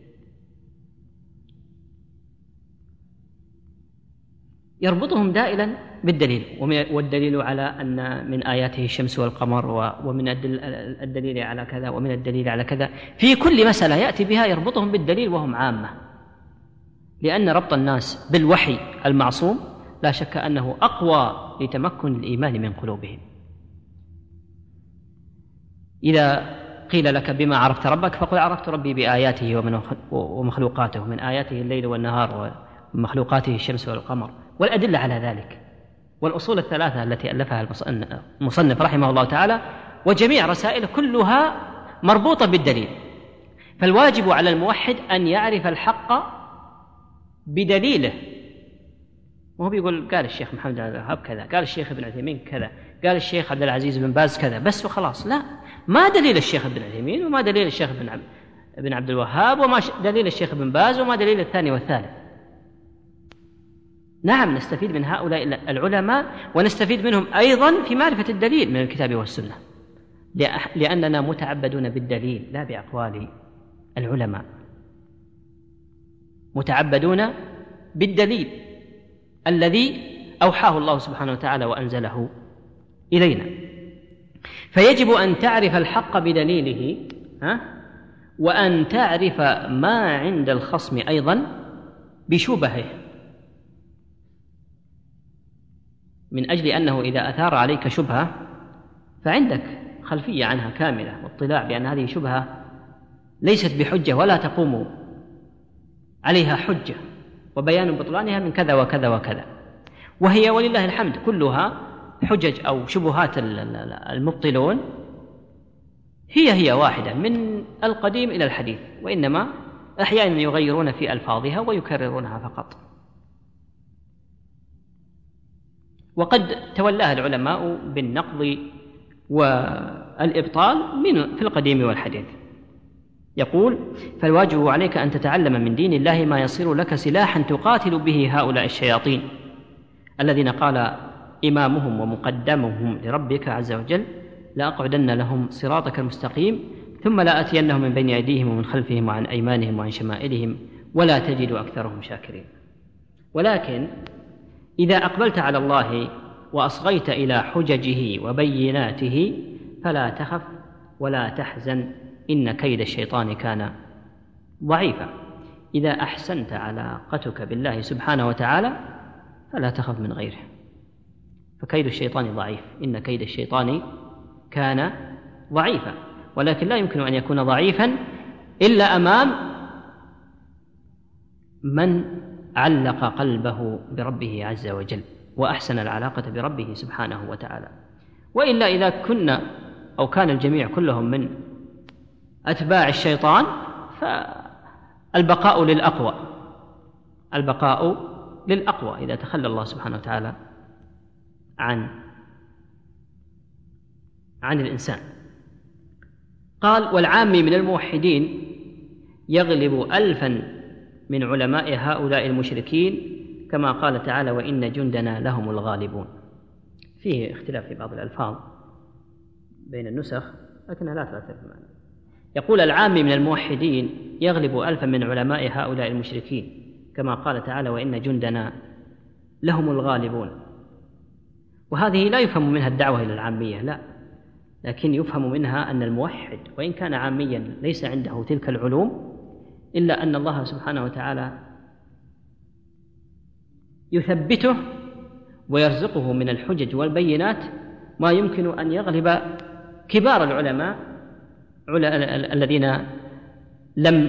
يربطهم دائما بالدليل والدليل على أن من آياته الشمس والقمر، ومن الدليل على كذا ومن الدليل على كذا، في كل مسألة يأتي بها يربطهم بالدليل وهم عامة، لأن ربط الناس بالوحي المعصوم لا شك أنه أقوى لتمكن الإيمان من قلوبهم. إذا قيل لك بما عرفت ربك فقل عرفت ربي بآياته ومخلوقاته، من آياته الليل والنهار ومخلوقاته الشمس والقمر، والأدلة على ذلك، والأصول الثلاثة التي ألفها المصنف رحمه الله تعالى، وجميع رسائله كلها مربوطة بالدليل. فالواجب على الموحد أن يعرف الحق بدليله، وهو بيقول قال الشيخ محمد بن عبد الوهاب كذا، قال الشيخ ابن عثيمين كذا، قال الشيخ عبد العزيز بن باز كذا، بس وخلاص، لا، ما دليل الشيخ ابن عثيمين وما دليل الشيخ ابن ابن عبد الوهاب وما دليل الشيخ ابن باز وما دليل الثاني والثالث. نعم نستفيد من هؤلاء العلماء ونستفيد منهم أيضا في معرفة الدليل من الكتاب والسنة، لأننا متعبدون بالدليل لا بأقوال العلماء، متعبدون بالدليل الذي أوحاه الله سبحانه وتعالى وأنزله إلينا. فيجب أن تعرف الحق بدليله ها؟ وأن تعرف ما عند الخصم أيضا بشبهه، من أجل أنه إذا أثار عليك شبهة فعندك خلفية عنها كاملة واطلاع بأن هذه شبهة ليست بحجة ولا تقوم عليها حجة، وبيان بطلانها من كذا وكذا وكذا، وهي ولله الحمد كلها حجج أو شبهات المبطلون هي هي واحدة من القديم إلى الحديث، وإنما أحيانا يغيرون في ألفاظها ويكررونها فقط. وقد تولاها العلماء بالنقض والإبطال من في القديم والحديث. يقول: فالواجب عليك أن تتعلم من دين الله ما يصير لك سلاحا تقاتل به هؤلاء الشياطين الذين قال إمامهم ومقدمهم لربك عز وجل: لأقعدن لهم صراطك المستقيم ثم لآتينهم من بين أيديهم ومن خلفهم وعن أيمانهم وعن شمائلهم ولا تجد أكثرهم شاكرين. ولكن إذا أقبلت على الله وأصغيت إلى حججه وبيناته فلا تخف ولا تحزن، إن كيد الشيطان كان ضعيفا. إذا أحسنت علاقتك بالله سبحانه وتعالى فلا تخف من غيره، فكيد الشيطان ضعيف، إن كيد الشيطان كان ضعيفا. ولكن لا يمكن أن يكون ضعيفا إلا أمام من علق قلبه بربه عز وجل وأحسن العلاقة بربه سبحانه وتعالى. وإلا إذا كنا أو كان الجميع كلهم من أتباع الشيطان فالبقاء للأقوى، البقاء للأقوى إذا تخلى الله سبحانه وتعالى عن عن الإنسان. قال: والعامي من الموحدين يغلب ألفا من علماء هؤلاء المشركين كما قال تعالى: وإن جندنا لهم الغالبون. فيه اختلاف في بعض الألفاظ بين النسخ لكنها لا تؤثر في المعنى. يقول: العامي من الموحدين يغلب ألفا من علماء هؤلاء المشركين كما قال تعالى: وإن جندنا لهم الغالبون. وهذه لا يفهم منها الدعوة إلى العامية، لا، لكن يفهم منها أن الموحد وإن كان عاميا ليس عنده تلك العلوم، إلا أن الله سبحانه وتعالى يثبته ويرزقه من الحجج والبينات ما يمكن أن يغلب كبار العلماء الذين لم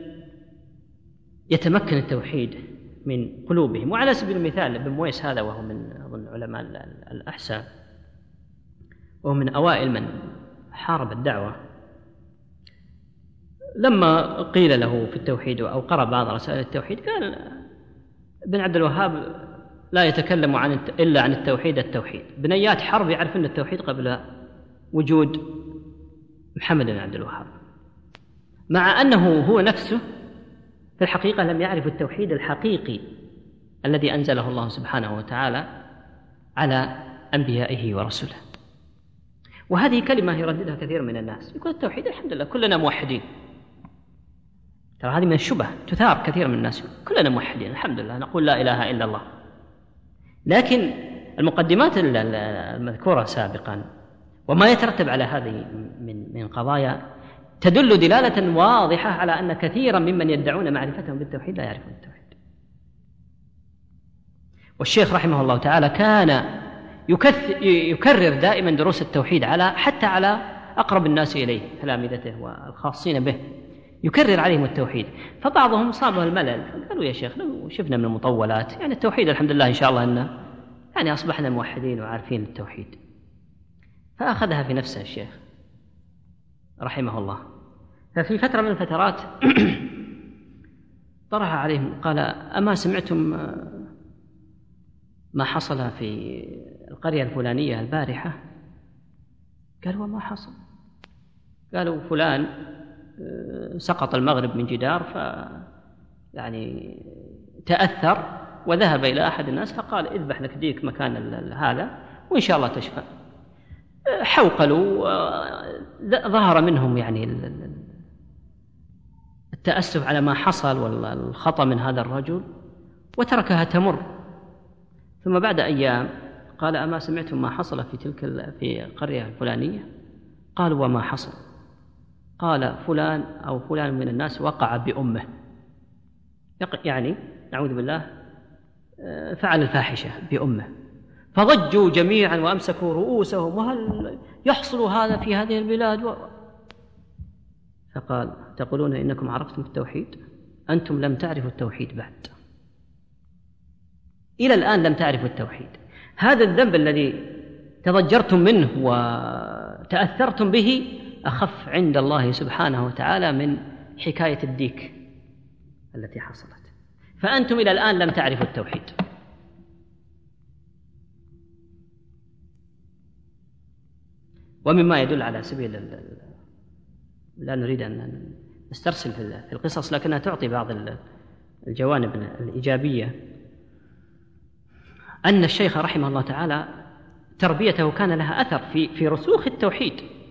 يتمكن التوحيد من قلوبهم. وعلى سبيل المثال ابن مويس هذا، وهو من أظن علماء الأحساء، وهو من أوائل من حارب الدعوة، لما قيل له في التوحيد أو قرأ بعض رسائل التوحيد قال: ابن عبد الوهاب لا يتكلم عن إلا عن التوحيد التوحيد. بنيات حرب يعرف أن التوحيد قبل وجود محمد بن عبد الوهاب، مع أنه هو نفسه في الحقيقة لم يعرف التوحيد الحقيقي الذي أنزله الله سبحانه وتعالى على أنبيائه ورسله. وهذه كلمة يرددها كثير من الناس، يقول التوحيد الحمد لله كلنا موحدين. ترى هذه من الشبه تثار كثير من الناس، كلنا موحدين الحمد لله نقول لا إله إلا الله. لكن المقدمات المذكورة سابقا وما يترتب على هذه من من قضايا تدل دلالة واضحة على أن كثيرا ممن يدعون معرفتهم بالتوحيد لا يعرفون التوحيد. والشيخ رحمه الله تعالى كان يكرر دائما دروس التوحيد على حتى على أقرب الناس إليه تلامذته والخاصين به، يكرر عليهم التوحيد. فبعضهم صابه الملل، قالوا: يا شيخ لو شفنا من المطولات يعني التوحيد الحمد لله إن شاء الله أنه يعني أصبحنا موحدين وعارفين التوحيد. فأخذها في نفسه الشيخ رحمه الله. ففي فترة من الفترات طرح عليهم قال: أما سمعتم ما حصل في القرية الفلانية البارحة؟ قالوا: وما حصل؟ قالوا: فلان سقط المغرب من جدار ف يعني تأثر وذهب إلى أحد الناس فقال اذبح لك ديك مكان هذا وإن شاء الله تشفى. حوقلوا، ظهر منهم يعني التأسف على ما حصل والخطأ من هذا الرجل وتركها تمر. ثم بعد أيام قال أما سمعتم ما حصل في تلك في القرية الفلانية؟ قالوا وما حصل؟ قال فلان أو فلان من الناس وقع بأمه، يعني نعوذ بالله فعل الفاحشة بأمه، فضجوا جميعا وأمسكوا رؤوسهم وهل يحصل هذا في هذه البلاد و... فقال تقولون إنكم عرفتم التوحيد؟ أنتم لم تعرفوا التوحيد بعد، إلى الآن لم تعرفوا التوحيد. هذا الذنب الذي تضجرتم منه وتأثرتم به أخف عند الله سبحانه وتعالى من حكاية الديك التي حصلت، فأنتم إلى الآن لم تعرفوا التوحيد. ومما يدل على سبيل لا نريد أن نسترسل في القصص لكنها تعطي بعض الجوانب الإيجابية، أن الشيخ رحمه الله تعالى تربيته كان لها أثر في في رسوخ التوحيد.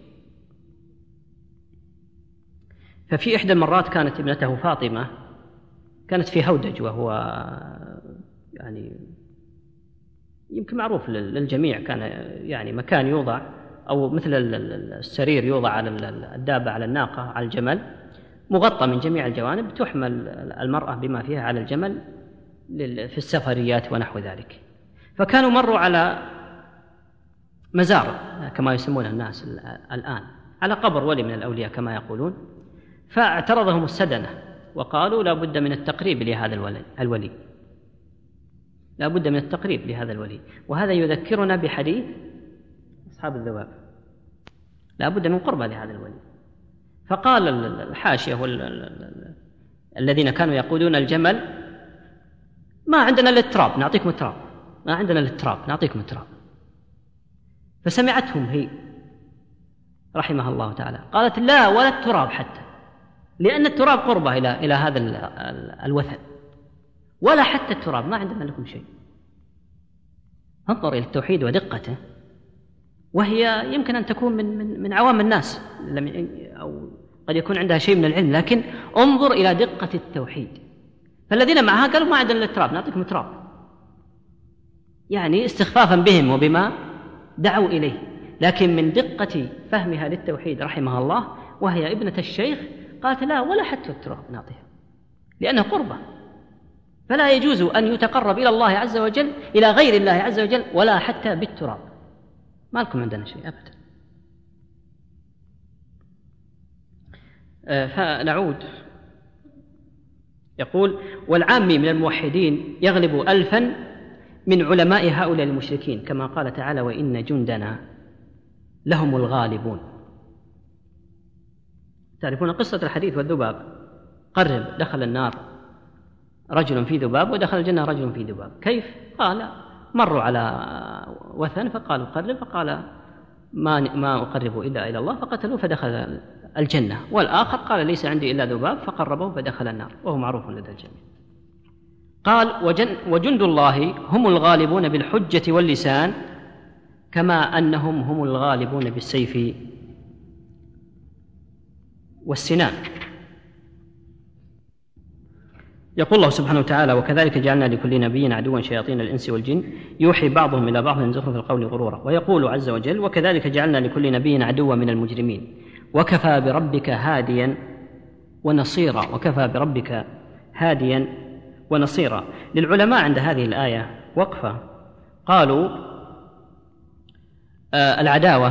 ففي إحدى المرات كانت ابنته فاطمة كانت في هودج، وهو يعني يمكن معروف للجميع، كان يعني مكان يوضع أو مثل السرير يوضع على الدابة على الناقة على الجمل، مغطى من جميع الجوانب، تحمل المرأة بما فيها على الجمل في السفريات ونحو ذلك. فكانوا مروا على مزار كما يسمونه الناس الآن، على قبر ولي من الأولياء كما يقولون، فاعترضهم السدنة وقالوا لا بد من التقريب لهذا الولي، لا بد من التقريب لهذا الولي. وهذا يذكرنا بحديث أصحاب الذباب، لا بد من قربة لهذا الولي. فقال الحاشية الذين كانوا يقودون الجمل ما عندنا إلا التراب، نعطيكم التراب، ما عندنا إلا التراب، نعطيكم التراب. فسمعتهم هي رحمها الله تعالى قالت لا ولا التراب حتى، لأن التراب قربة إلى إلى هذا الوثن، ولا حتى التراب، ما عندنا لكم شيء. انظر إلى التوحيد ودقته، وهي يمكن أن تكون من من من عوام الناس أو قد يكون عندها شيء من العلم، لكن انظر إلى دقة التوحيد. فالذين معها قالوا ما عندنا التراب، نعطيكم تراب، يعني استخفافا بهم وبما دعوا إليه. لكن من دقة فهمها للتوحيد رحمها الله وهي ابنة الشيخ قالت لا ولا حتى التراب نعطيها، لأنها قربة، فلا يجوز أن يتقرب إلى الله عز وجل إلى غير الله عز وجل ولا حتى بالتراب، ما لكم عندنا شيء أبدا. فنعود، يقول والعامي من الموحدين يغلب ألفا من علماء هؤلاء المشركين، كما قال تعالى وإن جندنا لهم الغالبون. تعرفون قصة الحديث والذباب، قرب دخل النار رجل في ذباب ودخل الجنة رجل في ذباب، كيف؟ قال مروا على وثن فقالوا قرب، فقال ما ما أقرب إلا إلى الله، فقتلوه فدخل الجنة، والآخر قال ليس عندي إلا ذباب فقربه فدخل النار، وهو معروف لدى الجميع. قال وجن وجند الله هم الغالبون بالحجة واللسان كما أنهم هم الغالبون بالسيف والسنان. يقول الله سبحانه وتعالى وكذلك جعلنا لكل نبي عدوا شياطين الإنس والجن يوحي بعضهم إلى بعض زخرف القول غرورا. ويقول عز وجل وكذلك جعلنا لكل نبي عدوا من المجرمين وكفى بربك هاديا ونصيرا. وكفى بربك هاديا ونصيرا. للعلماء عند هذه الآية وقفة، قالوا آه العداوة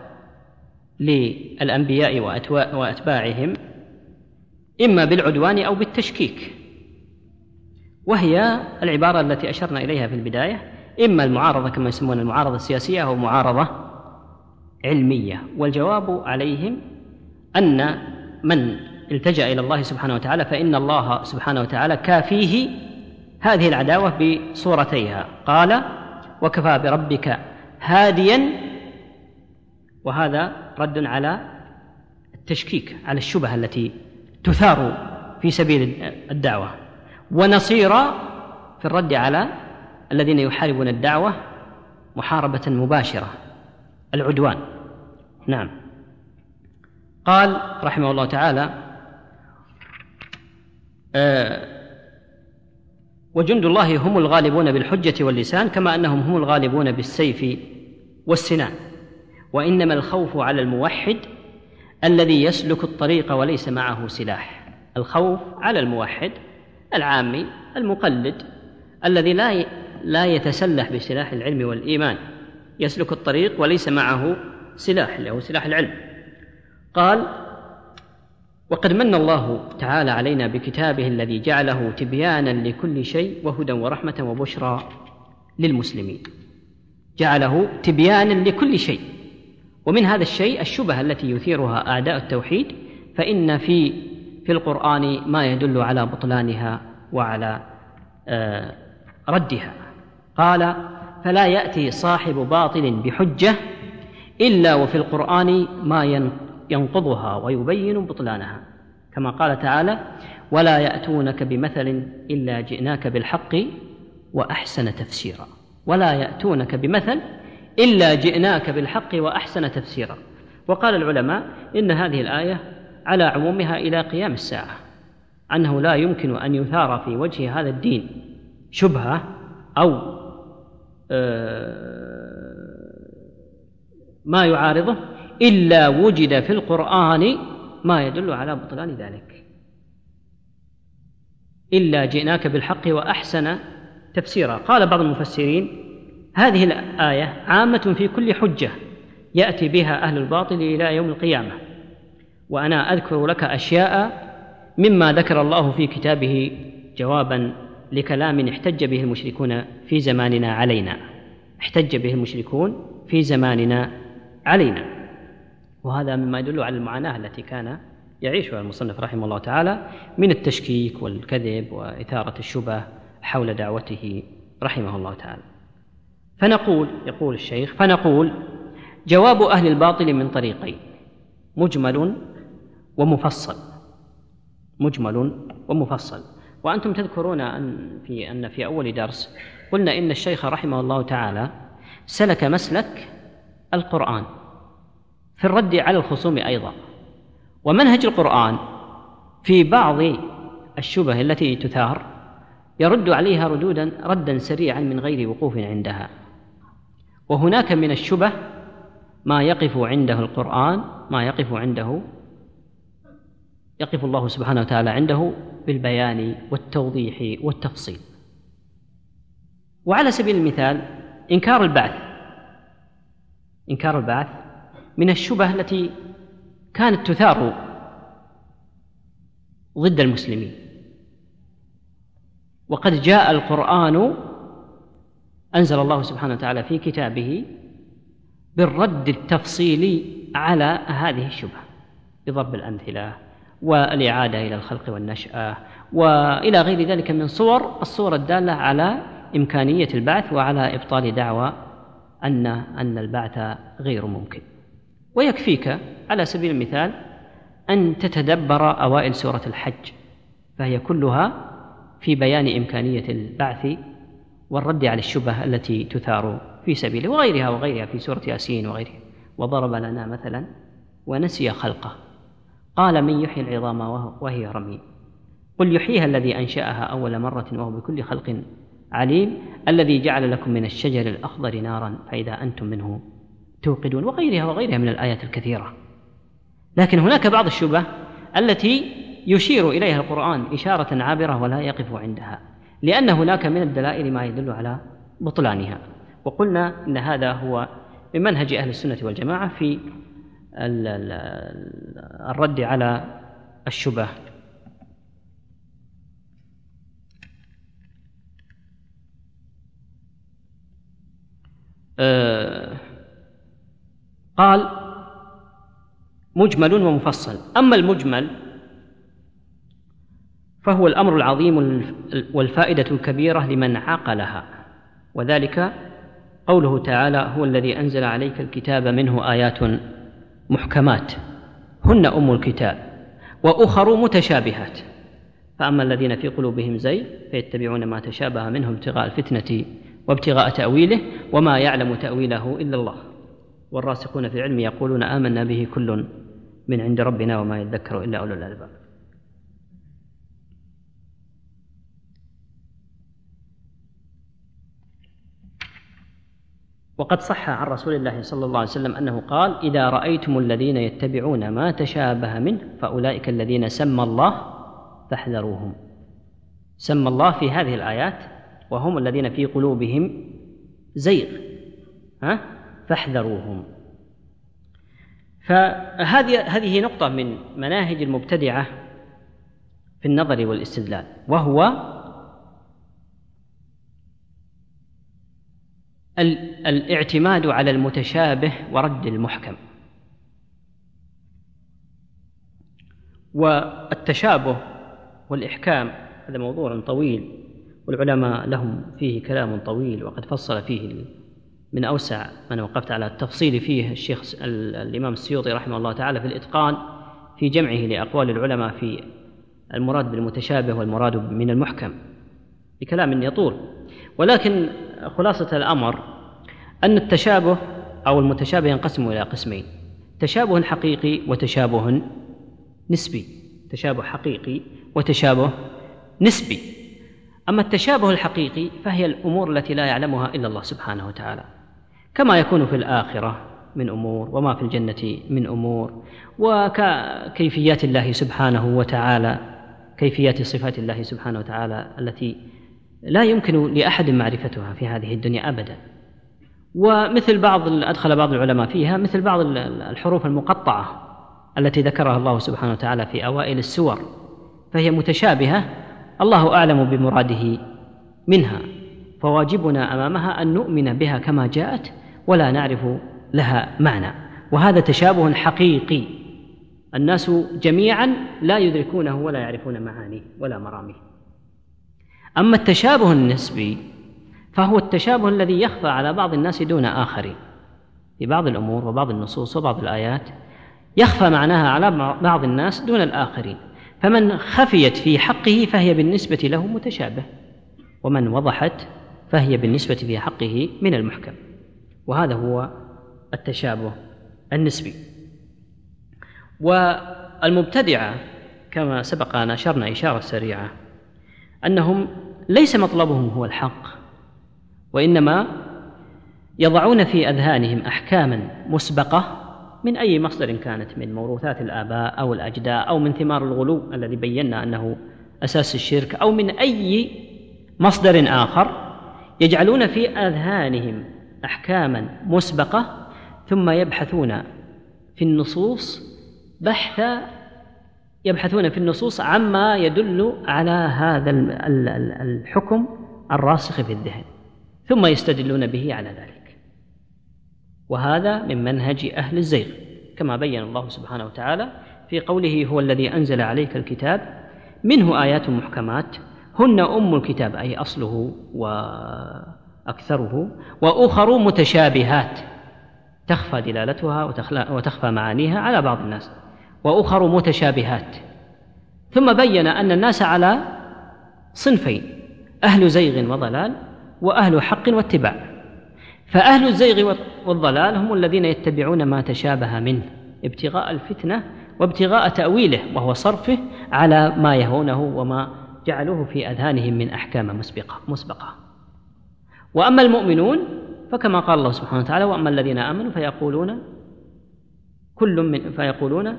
للأنبياء وأتباعهم إما بالعدوان أو بالتشكيك، وهي العبارة التي أشرنا إليها في البداية، إما المعارضة كما يسمون المعارضة السياسية أو معارضة علمية. والجواب عليهم أن من التجأ إلى الله سبحانه وتعالى فإن الله سبحانه وتعالى كافيه هذه العداوة بصورتيها. قال وكفى بربك هاديا، وهذا رد على التشكيك على الشبهة التي تثار في سبيل الدعوة، ونصيرا في الرد على الذين يحاربون الدعوة محاربة مباشرة، العدوان. نعم. قال رحمه الله تعالى: آه وجند الله هم الغالبون بالحجة واللسان كما أنهم هم الغالبون بالسيف والسنان، وإنما الخوف على الموحد الذي يسلك الطريق وليس معه سلاح. الخوف على الموحد العامي المقلد الذي لا لا يتسلح بسلاح العلم والإيمان، يسلك الطريق وليس معه سلاح اللي هو سلاح العلم. قال: وقد من الله تعالى علينا بكتابه الذي جعله تبيانا لكل شيء وهدى ورحمة وبشرى للمسلمين. جعله تبيانا لكل شيء، ومن هذا الشيء الشبهة التي يثيرها أعداء التوحيد، فإن في في القرآن ما يدل على بطلانها وعلى آه ردها. قال: فلا يأتي صاحب باطل بحجة إلا وفي القرآن ما ينقضها ويبين بطلانها، كما قال تعالى: ولا يأتونك بمثل إلا جئناك بالحق وأحسن تفسيرا. ولا يأتونك بمثل إلا جئناك بالحق وأحسن تفسيرا. وقال العلماء إن هذه الآية على عمومها إلى قيام الساعة، أنه لا يمكن أن يثار في وجه هذا الدين شبهة أو ما يعارضه إلا وجد في القرآن ما يدل على بطلان ذلك. إلا جئناك بالحق وأحسن تفسيرا. قال بعض المفسرين: هذه الآية عامة في كل حجة يأتي بها أهل الباطل إلى يوم القيامة، وأنا أذكر لك أشياء مما ذكر الله في كتابه جوابا لكلام احتج به المشركون في زماننا علينا احتج به المشركون في زماننا علينا. وهذا مما يدل على المعاناة التي كان يعيشها المصنف رحمه الله تعالى من التشكيك والكذب وإثارة الشبه حول دعوته رحمه الله تعالى. فنقول، يقول الشيخ: فنقول جواب أهل الباطل من طريقين: مجمل ومفصل. مجمل ومفصل. وأنتم تذكرون أن في أن في أول درس قلنا إن الشيخ رحمه الله تعالى سلك مسلك القرآن في الرد على الخصوم أيضا، ومنهج القرآن في بعض الشبه التي تثار يرد عليها ردودا ردا سريعا من غير وقوف عندها. وهناك من الشبه ما يقف عنده القرآن، ما يقف عنده يقف الله سبحانه وتعالى عنده بالبيان والتوضيح والتفصيل. وعلى سبيل المثال إنكار البعث. إنكار البعث من الشبه التي كانت تثار ضد المسلمين، وقد جاء القرآن أنزل الله سبحانه وتعالى في كتابه بالرد التفصيلي على هذه الشبهة بضرب الأمثلة والإعادة إلى الخلق والنشأة وإلى غير ذلك من صور الصور الدالة على إمكانية البعث وعلى إبطال دعوى أن أن البعث غير ممكن. ويكفيك على سبيل المثال أن تتدبر أوائل سورة الحج، فهي كلها في بيان إمكانية البعث والرد على الشبه التي تثار في سبيله، وغيرها وغيرها في سورة ياسين وغيرها. وضرب لنا مثلا ونسي خلقه قال من يحيي العظام وهي رميم قل يحييها الذي أنشأها أول مرة وهو بكل خلق عليم الذي جعل لكم من الشجر الأخضر نارا فإذا أنتم منه توقدون، وغيرها وغيرها من الآيات الكثيرة. لكن هناك بعض الشبه التي يشير إليها القرآن إشارة عابرة ولا يقف عندها، لأن هناك من الدلائل ما يدل على بطلانها. وقلنا إن هذا هو من منهج أهل السنة والجماعة في الرد على الشبه. آه قال مجمل ومفصل. أما المجمل فهو الأمر العظيم والفائدة الكبيرة لمن عقلها، وذلك قوله تعالى هو الذي أنزل عليك الكتاب منه آيات محكمات هن أم الكتاب وأخر متشابهات. فأما الذين في قلوبهم زيغ فيتبعون ما تشابه منه ابتغاء الفتنة وابتغاء تأويله وما يعلم تأويله إلا الله والراسخون في العلم يقولون آمنا به كل من عند ربنا وما يذكر إلا أولو الألباب. وقد صح عن رسول الله صلى الله عليه وسلم أنه قال: إذا رأيتم الذين يتبعون ما تشابه منه فأولئك الذين سمى الله فاحذروهم. سمى الله في هذه الآيات وهم الذين في قلوبهم زيغ، ها؟ فاحذروهم. فهذه هذه نقطة من مناهج المبتدعة في النظر والاستدلال، وهو الاعتماد على المتشابه ورد المحكم. والتشابه والإحكام هذا موضوع طويل، والعلماء لهم فيه كلام طويل، وقد فصل فيه من أوسع من وقفت على التفصيل فيه الشيخ الإمام السيوطي رحمه الله تعالى في الإتقان في جمعه لأقوال العلماء في المراد بالمتشابه والمراد من المحكم بكلام يطول. ولكن خلاصة الأمر أن التشابه أو المتشابه ينقسم إلى قسمين: تشابه حقيقي وتشابه نسبي. تشابه حقيقي وتشابه نسبي. أما التشابه الحقيقي فهي الأمور التي لا يعلمها إلا الله سبحانه وتعالى، كما يكون في الآخرة من أمور، وما في الجنة من أمور، وكيفيات الله سبحانه وتعالى، كيفيات صفات الله سبحانه وتعالى التي لا يمكن لأحد معرفتها في هذه الدنيا أبدا. ومثل بعض أدخل بعض العلماء فيها مثل بعض الحروف المقطعة التي ذكرها الله سبحانه وتعالى في أوائل السور، فهي متشابهة الله أعلم بمراده منها، فواجبنا أمامها أن نؤمن بها كما جاءت ولا نعرف لها معنى. وهذا تشابه حقيقي الناس جميعا لا يدركونه ولا يعرفون معانيه ولا مراميه. أما التشابه النسبي فهو التشابه الذي يخفى على بعض الناس دون آخرين في بعض الأمور وبعض النصوص وبعض الآيات، يخفى معناها على بعض الناس دون الآخرين، فمن خفيت في حقه فهي بالنسبة له متشابه، ومن وضحت فهي بالنسبة في حقه من المحكم. وهذا هو التشابه النسبي. والمبتدعة كما سبق أن أشرنا إشارة سريعة أنهم ليس مطلبهم هو الحق، وإنما يضعون في أذهانهم أحكاما مسبقة من أي مصدر كانت، من موروثات الآباء أو الأجداء أو من ثمار الغلو الذي بينا أنه أساس الشرك، أو من أي مصدر آخر، يجعلون في أذهانهم أحكاما مسبقة ثم يبحثون في النصوص بحث يبحثون في النصوص عما يدل على هذا الحكم الراسخ في الذهن ثم يستدلون به على ذلك. وهذا من منهج أهل الزيغ كما بين الله سبحانه وتعالى في قوله: هو الذي أنزل عليك الكتاب منه آيات محكمات هن أم الكتاب، أي أصله وأكثره، وأخر متشابهات تخفى دلالتها وتخفى معانيها على بعض الناس، وأخر متشابهات. ثم بين أن الناس على صنفين: أهل زيغ وضلال وأهل حق واتباع. فأهل الزيغ والضلال هم الذين يتبعون ما تشابه منه ابتغاء الفتنة وابتغاء تأويله، وهو صرفه على ما يهونه وما جعلوه في أذهانهم من أحكام مسبقة مسبقة. وأما المؤمنون فكما قال الله سبحانه وتعالى: وأما الذين آمنوا فيقولون كل من فيقولون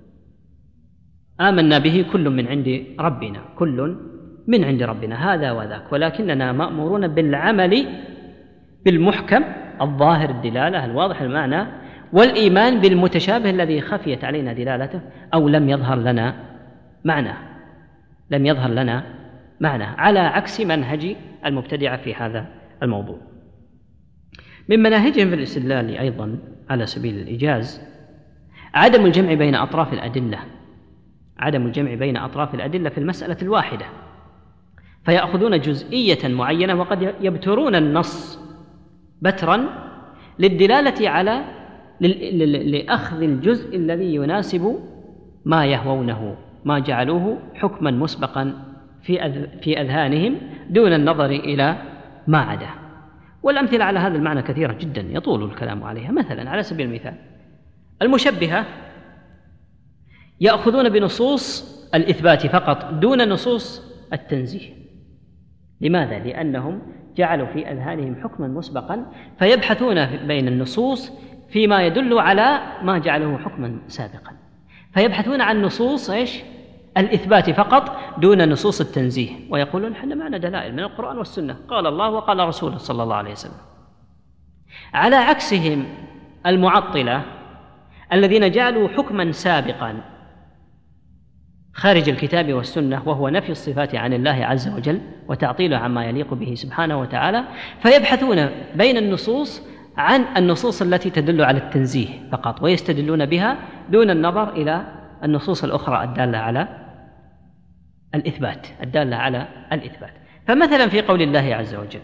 آمنا به كل من عند ربنا، كل من عند ربنا، هذا وذاك، ولكننا مأمورون بالعمل بالمحكم الظاهر الدلالة الواضح المعنى، والإيمان بالمتشابه الذي خفيت علينا دلالته أو لم يظهر لنا معناه لم يظهر لنا معناه على عكس منهج المبتدعة في هذا الموضوع. من مناهجهم في الاستدلال أيضا على سبيل الإيجاز عدم الجمع بين أطراف الأدلة عدم الجمع بين أطراف الأدلة في المسألة الواحدة، فيأخذون جزئية معينة وقد يبترون النص بترا للدلالة على لأخذ الجزء الذي يناسب ما يهوونه، ما جعلوه حكما مسبقا في أذهانهم دون النظر إلى ما عداه. والأمثلة على هذا المعنى كثيرة جدا يطول الكلام عليها. مثلا على سبيل المثال المشبهة يأخذون بنصوص الإثبات فقط دون نصوص التنزيه. لماذا؟ لأنهم جعلوا في أذهانهم حكما مسبقا فيبحثون بين النصوص فيما يدل على ما جعله حكما سابقا، فيبحثون عن نصوص إيش؟ الإثبات فقط دون نصوص التنزيه، ويقولون حنا معنا دلائل من القرآن والسنة، قال الله وقال رسوله صلى الله عليه وسلم. على عكسهم المعطلة الذين جعلوا حكما سابقا خارج الكتاب والسنة وهو نفي الصفات عن الله عز وجل وتعطيله عما يليق به سبحانه وتعالى، فيبحثون بين النصوص عن النصوص التي تدل على التنزيه فقط ويستدلون بها دون النظر إلى النصوص الأخرى الدالة على الإثبات الدالة على الإثبات. فمثلا في قول الله عز وجل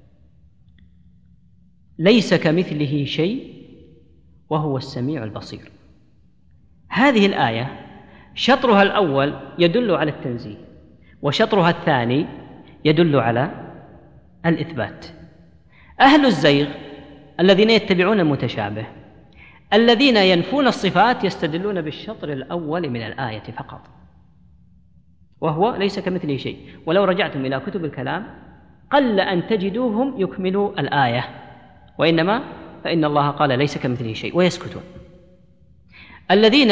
ليس كمثله شيء وهو السميع البصير، هذه الآية شطرها الأول يدل على التنزيه وشطرها الثاني يدل على الإثبات. أهل الزيغ الذين يتبعون المتشابه الذين ينفون الصفات يستدلون بالشطر الأول من الآية فقط وهو ليس كمثله شيء، ولو رجعتم إلى كتب الكلام قل أن تجدوهم يكملوا الآية، وإنما فإن الله قال ليس كمثله شيء ويسكتون. الذين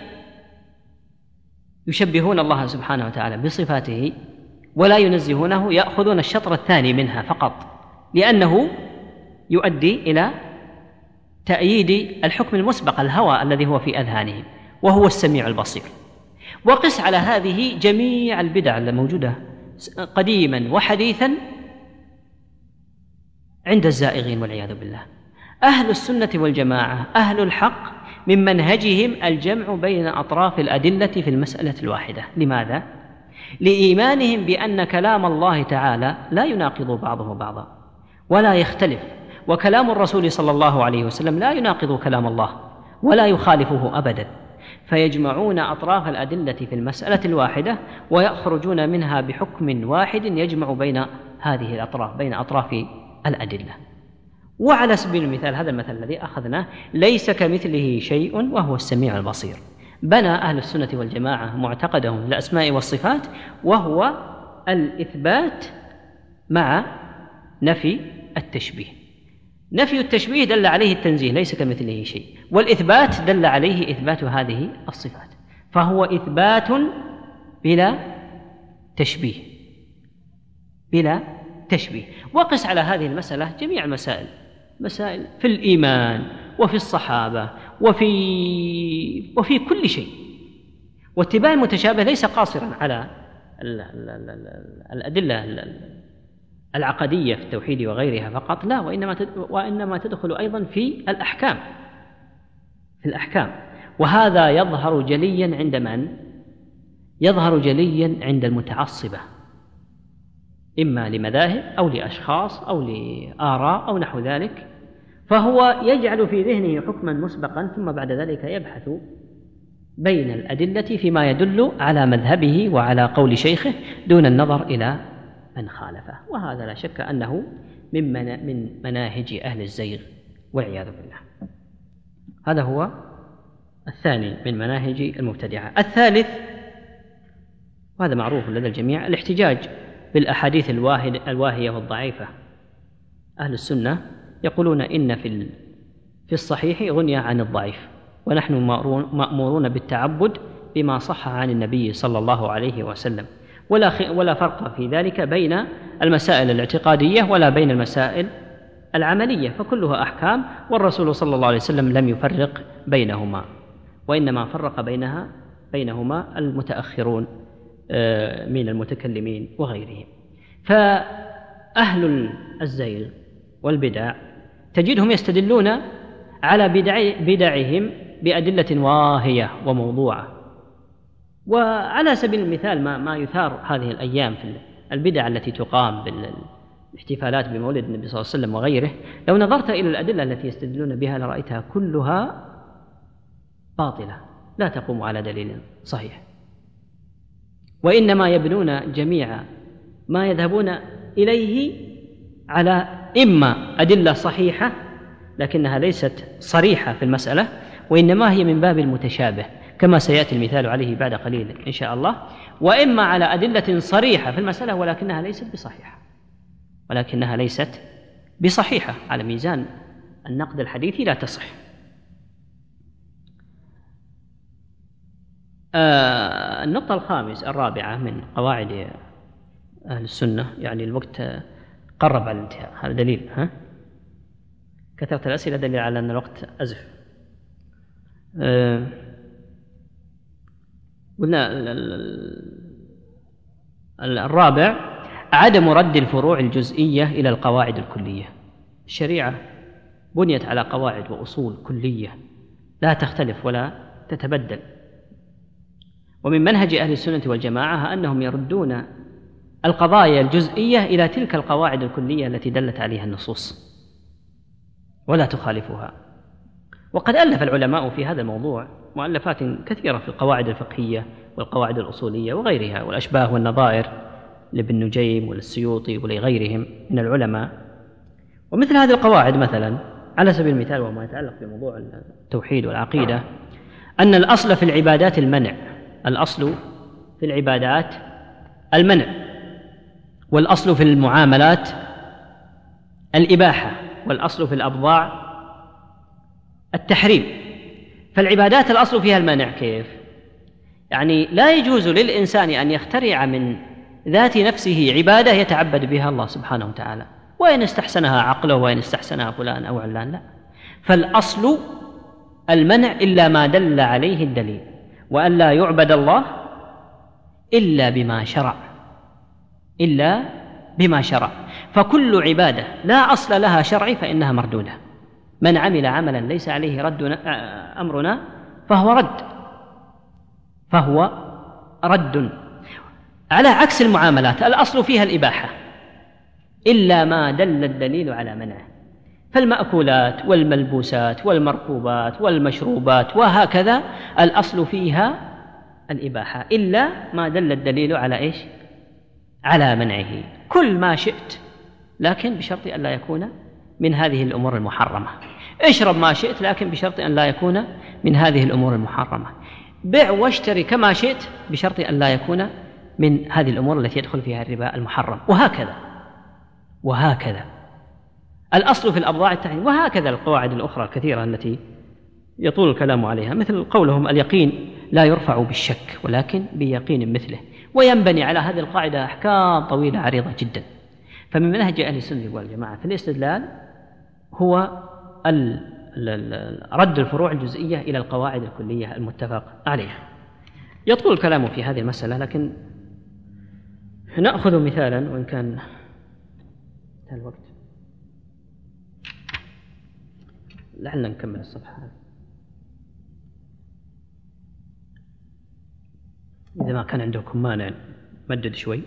يشبهون الله سبحانه وتعالى بصفاته ولا ينزهونه يأخذون الشطر الثاني منها فقط لأنه يؤدي إلى تأييد الحكم المسبق الهوى الذي هو في أذهانهم وهو السميع البصير. وقس على هذه جميع البدع الموجودة قديما وحديثا عند الزائغين والعياذ بالله. أهل السنة والجماعة أهل الحق من منهجهم الجمع بين أطراف الأدلة في المسألة الواحدة. لماذا؟ لإيمانهم بأن كلام الله تعالى لا يناقض بعضه بعضا ولا يختلف، وكلام الرسول صلى الله عليه وسلم لا يناقض كلام الله ولا يخالفه أبدا، فيجمعون أطراف الأدلة في المسألة الواحدة ويخرجون منها بحكم واحد يجمع بين هذه الأطراف بين أطراف الأدلة. وعلى سبيل المثال هذا المثل الذي أخذناه ليس كمثله شيء وهو السميع البصير، بنى أهل السنة والجماعة معتقدهم للأسماء والصفات وهو الإثبات مع نفي التشبيه. نفي التشبيه دل عليه التنزيه ليس كمثله شيء، والإثبات دل عليه إثبات هذه الصفات، فهو إثبات بلا تشبيه بلا تشبيه. وقس على هذه المسألة جميع المسائل، مسائل في الإيمان وفي الصحابة وفي وفي كل شيء. واتباع المتشابه ليس قاصرا على الأدلة العقدية في التوحيد وغيرها فقط، لا، وإنما وإنما تدخل أيضا في الأحكام في الأحكام وهذا يظهر جليا عند من؟ يظهر جليا عند المتعصبة، إما لمذاهب أو لأشخاص أو لآراء أو نحو ذلك، فهو يجعل في ذهنه حكما مسبقا ثم بعد ذلك يبحث بين الأدلة فيما يدل على مذهبه وعلى قول شيخه دون النظر إلى من خالفه، وهذا لا شك أنه من من مناهج أهل الزيغ والعياذ بالله. هذا هو الثاني من مناهج المبتدعة. الثالث وهذا معروف لدى الجميع الاحتجاج بالأحاديث الواهية والضعيفة. أهل السنة يقولون إن في في الصحيح غنية عن الضعيف، ونحن مأمورون بالتعبد بما صح عن النبي صلى الله عليه وسلم، ولا ولا فرق في ذلك بين المسائل الاعتقادية ولا بين المسائل العملية، فكلها أحكام، والرسول صلى الله عليه وسلم لم يفرق بينهما، وإنما فرق بينها بينهما المتأخرون من المتكلمين وغيرهم. فأهل الزيغ والبدع تجدهم يستدلون على بدع بدعهم بأدلة واهية وموضوعة. وعلى سبيل المثال ما, ما يثار هذه الأيام في البدع التي تقام الاحتفالات بمولد النبي صلى الله عليه وسلم وغيره، لو نظرت إلى الأدلة التي يستدلون بها لرأيتها كلها باطلة لا تقوم على دليل صحيح، وإنما يبنون جميع ما يذهبون إليه على إما أدلة صحيحة لكنها ليست صريحة في المسألة، وإنما هي من باب المتشابه كما سيأتي المثال عليه بعد قليل إن شاء الله، وإما على أدلة صريحة في المسألة ولكنها ليست بصحيحة ولكنها ليست بصحيحة على ميزان النقد الحديثي لا تصح. آه النقطة الخامسة الرابعة من قواعد أهل السنة، يعني الوقت قرب على الانتهاء، هذا دليل ها كثرة الأسئلة دليل على أن الوقت أزف. آه قلنا الرابع عدم رد الفروع الجزئية إلى القواعد الكلية. الشريعة بنيت على قواعد وأصول كلية لا تختلف ولا تتبدل، ومن منهج أهل السنة والجماعة أنهم يردون القضايا الجزئية إلى تلك القواعد الكلية التي دلت عليها النصوص ولا تخالفها. وقد ألف العلماء في هذا الموضوع مؤلفات كثيرة في القواعد الفقهية والقواعد الأصولية وغيرها، والأشباه والنظائر لابن نجيم وللسيوطي ولغيرهم من العلماء. ومثل هذه القواعد مثلا على سبيل المثال وما يتعلق بموضوع التوحيد والعقيدة، أن الأصل في العبادات المنع، الأصل في العبادات المنع، والأصل في المعاملات الإباحة، والأصل في الأبضاع التحريم. فالعبادات الأصل فيها المنع. كيف؟ يعني لا يجوز للإنسان أن يخترع من ذات نفسه عبادة يتعبد بها الله سبحانه وتعالى، وإن استحسنها عقله وإن استحسنها فلان أو علان، لا. فالأصل المنع إلا ما دل عليه الدليل، وأن لا يعبد الله إلا بما شرع إلا بما شرع. فكل عبادة لا أصل لها شرعي فإنها مردودة. من عمل عملا ليس عليه رد أمرنا فهو رد فهو رد على عكس المعاملات الأصل فيها الإباحة إلا ما دل الدليل على منعه. فالمأكولات والملبوسات والمركوبات والمشروبات وهكذا الأصل فيها الإباحة إلا ما دل الدليل على إيش؟ على منعه. كل ما شئت لكن بشرط أن لا يكون من هذه الأمور المحرمة. اشرب ما شئت لكن بشرط أن لا يكون من هذه الأمور المحرمة. بع واشتري كما شئت بشرط أن لا يكون من هذه الأمور التي يدخل فيها الربا المحرم، وهكذا وهكذا. الأصل في الأبضاع التحريم، وهكذا القواعد الأخرى الكثيرة التي يطول الكلام عليها، مثل قولهم اليقين لا يرفع بالشك ولكن بيقين مثله. وينبني على هذه القاعدة أحكام طويلة عريضة جدا. فمن منهج أهل السنة والجماعة في الاستدلال هو رد الفروع الجزئية إلى القواعد الكلية المتفق عليها. يطول الكلام في هذه المسألة، لكن نأخذ مثالا وإن كان الوقت لعلنا نكمل الصفحة إذا ما كان عندكم مانع مدد شوي.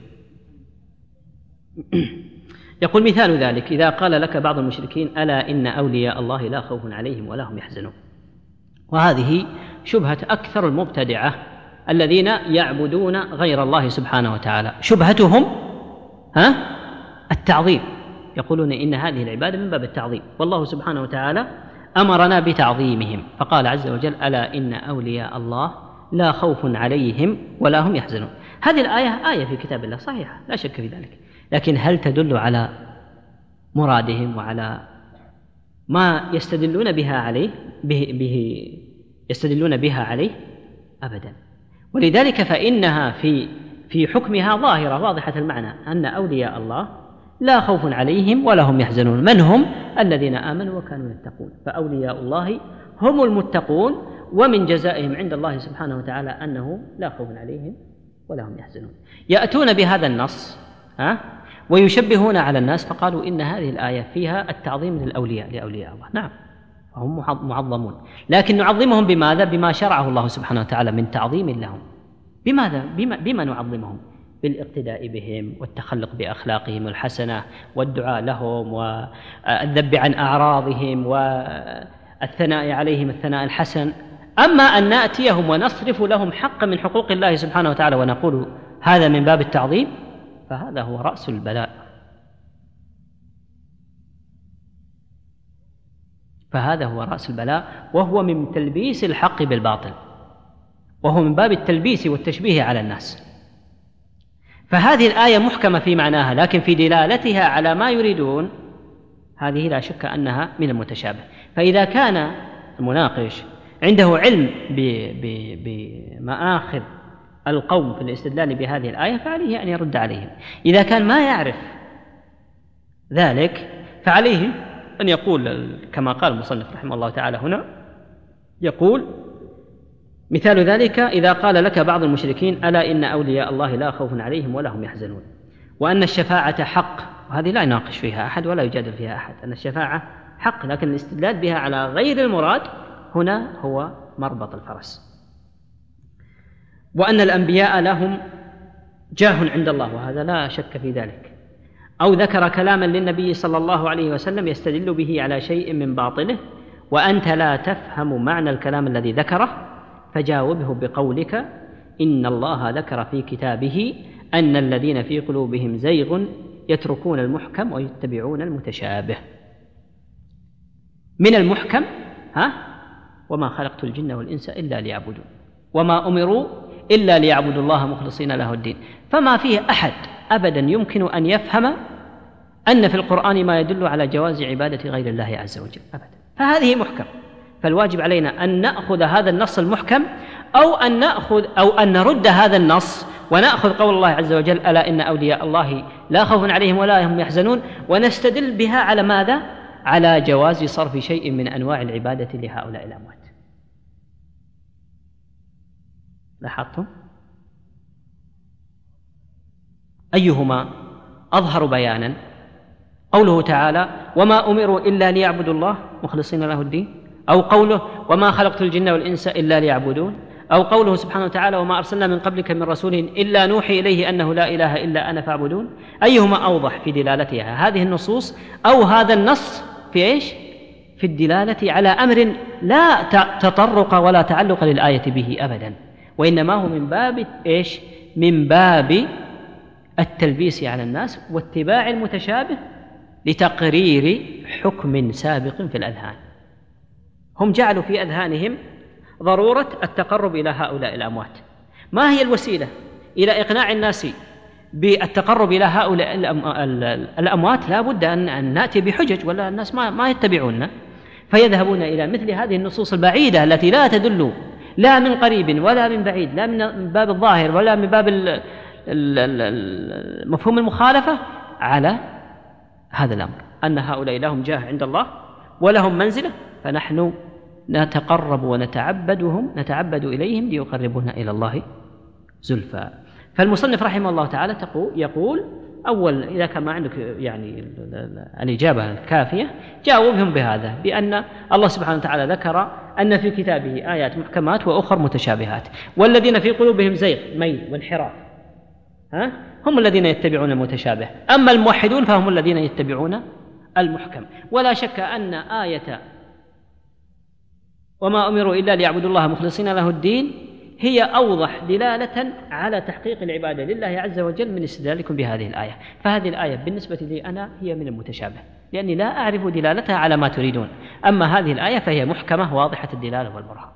يقول مثال ذلك إذا قال لك بعض المشركين ألا إن أولياء الله لا خوف عليهم ولا هم يحزنون. وهذه شبهة أكثر المبتدعة الذين يعبدون غير الله سبحانه وتعالى. شبهتهم ها التعظيم، يقولون إن هذه العبادة من باب التعظيم، والله سبحانه وتعالى أمرنا بتعظيمهم فقال عز وجل ألا إن أولياء الله لا خوف عليهم ولا هم يحزنون. هذه الآية آية في كتاب الله صحيحة لا شك في ذلك، لكن هل تدل على مرادهم وعلى ما يستدلون بها عليه به, به يستدلون بها عليه؟ أبدا. ولذلك فإنها في في حكمها ظاهرة واضحة المعنى أن أولياء الله لا خوف عليهم ولا هم يحزنون. من هم؟ الذين آمنوا وكانوا يتقون. فأولياء الله هم المتقون، ومن جزائهم عند الله سبحانه وتعالى أنه لا خوف عليهم ولا هم يحزنون. يأتون بهذا النص ها ويشبهون على الناس فقالوا إن هذه الآية فيها التعظيم للأولياء لأولياء الله. نعم هم معظمون، لكن نعظمهم بماذا؟ بما شرعه الله سبحانه وتعالى من تعظيم لهم. بماذا؟ بما, بما نعظمهم؟ بالاقتداء بهم والتخلق بأخلاقهم الحسنة والدعاء لهم والذب عن أعراضهم والثناء عليهم الثناء الحسن. أما أن نأتيهم ونصرف لهم حقا من حقوق الله سبحانه وتعالى ونقول هذا من باب التعظيم، فهذا هو رأس البلاء، فهذا هو رأس البلاء، وهو من تلبيس الحق بالباطل، وهو من باب التلبيس والتشبيه على الناس. فهذه الآية محكمة في معناها، لكن في دلالتها على ما يريدون هذه لا شك أنها من المتشابه. فإذا كان المناقش عنده علم بمآخذ القوم في الاستدلال بهذه الآية فعليه أن يرد عليهم. إذا كان ما يعرف ذلك فعليه أن يقول كما قال المصنف رحمه الله تعالى هنا، يقول مثال ذلك إذا قال لك بعض المشركين ألا إن أولياء الله لا خوف عليهم ولا هم يحزنون، وأن الشفاعة حق، وهذه لا يناقش فيها أحد ولا يجادل فيها أحد، أن الشفاعة حق، لكن الاستدلال بها على غير المراد هنا هو مربط الفرس. وأن الأنبياء لهم جاه عند الله، وهذا لا شك في ذلك. أو ذكر كلاما للنبي صلى الله عليه وسلم يستدل به على شيء من باطله وأنت لا تفهم معنى الكلام الذي ذكره، فجاوبه بقولك إن الله ذكر في كتابه أن الذين في قلوبهم زيغ يتركون المحكم ويتبعون المتشابه. من المحكم ها وما خلقت الجن والإنس إلا ليعبدون، وما أمروا إلا ليعبدوا الله مخلصين له الدين. فما فيه أحد أبدا يمكن أن يفهم أن في القرآن ما يدل على جواز عبادة غير الله عز وجل أبدا، فهذه محكم. فالواجب علينا أن نأخذ هذا النص المحكم أو أن نأخذ أو أن نرد هذا النص ونأخذ قول الله عز وجل ألا إن أولياء الله لا خوف عليهم ولا هم يحزنون، ونستدل بها على ماذا؟ على جواز صرف شيء من أنواع العبادة لهؤلاء الأموات. لاحظتم؟ أيهما أظهر بيانا؟ قوله تعالى وما أمروا إلا ليعبدوا الله مخلصين له الدين، أو قوله وما خلقت الجن والإنس إلا ليعبدون، أو قوله سبحانه وتعالى وما أرسلنا من قبلك من رسول إلا نوحي إليه أنه لا إله إلا أنا فاعبدون. أيهما أوضح في دلالتها، هذه النصوص أو هذا النص في إيش؟ في الدلالة على أمر لا تطرق ولا تعلق للآية به أبدا، وإنما هو من باب إيش؟ من باب التلبيس على الناس واتباع المتشابه لتقرير حكم سابق في الأذهان. هم جعلوا في أذهانهم ضرورة التقرب إلى هؤلاء الأموات. ما هي الوسيلة إلى إقناع الناس بالتقرب إلى هؤلاء الأموات؟ لا بد أن نأتي بحجج ولا الناس ما, ما يتبعوننا، فيذهبون إلى مثل هذه النصوص البعيدة التي لا تدل لا من قريب ولا من بعيد، لا من باب الظاهر ولا من باب مفهوم المخالفة، على هذا الأمر أن هؤلاء لهم جاه عند الله ولهم منزلة، فنحن نتقرب ونتعبدهم نتعبد إليهم ليقربونا إلى الله زلفى. فالمصنف رحمه الله تعالى يقول أول إذا كان ما عندك يعني الإجابة الكافية جاوبهم بهذا، بأن الله سبحانه وتعالى ذكر أن في كتابه آيات محكمات وأخر متشابهات، والذين في قلوبهم زيغ ميل وانحراف ها هم الذين يتبعون المتشابه، أما الموحدون فهم الذين يتبعون المحكم. ولا شك أن آية وما أمروا إلا ليعبدوا الله مخلصين له الدين هي أوضح دلالة على تحقيق العبادة لله عز وجل من استدلالكم بهذه الآية. فهذه الآية بالنسبة لي أنا هي من المتشابه، لأني لا أعرف دلالتها على ما تريدون، أما هذه الآية فهي محكمة واضحة الدلالة والبرهان.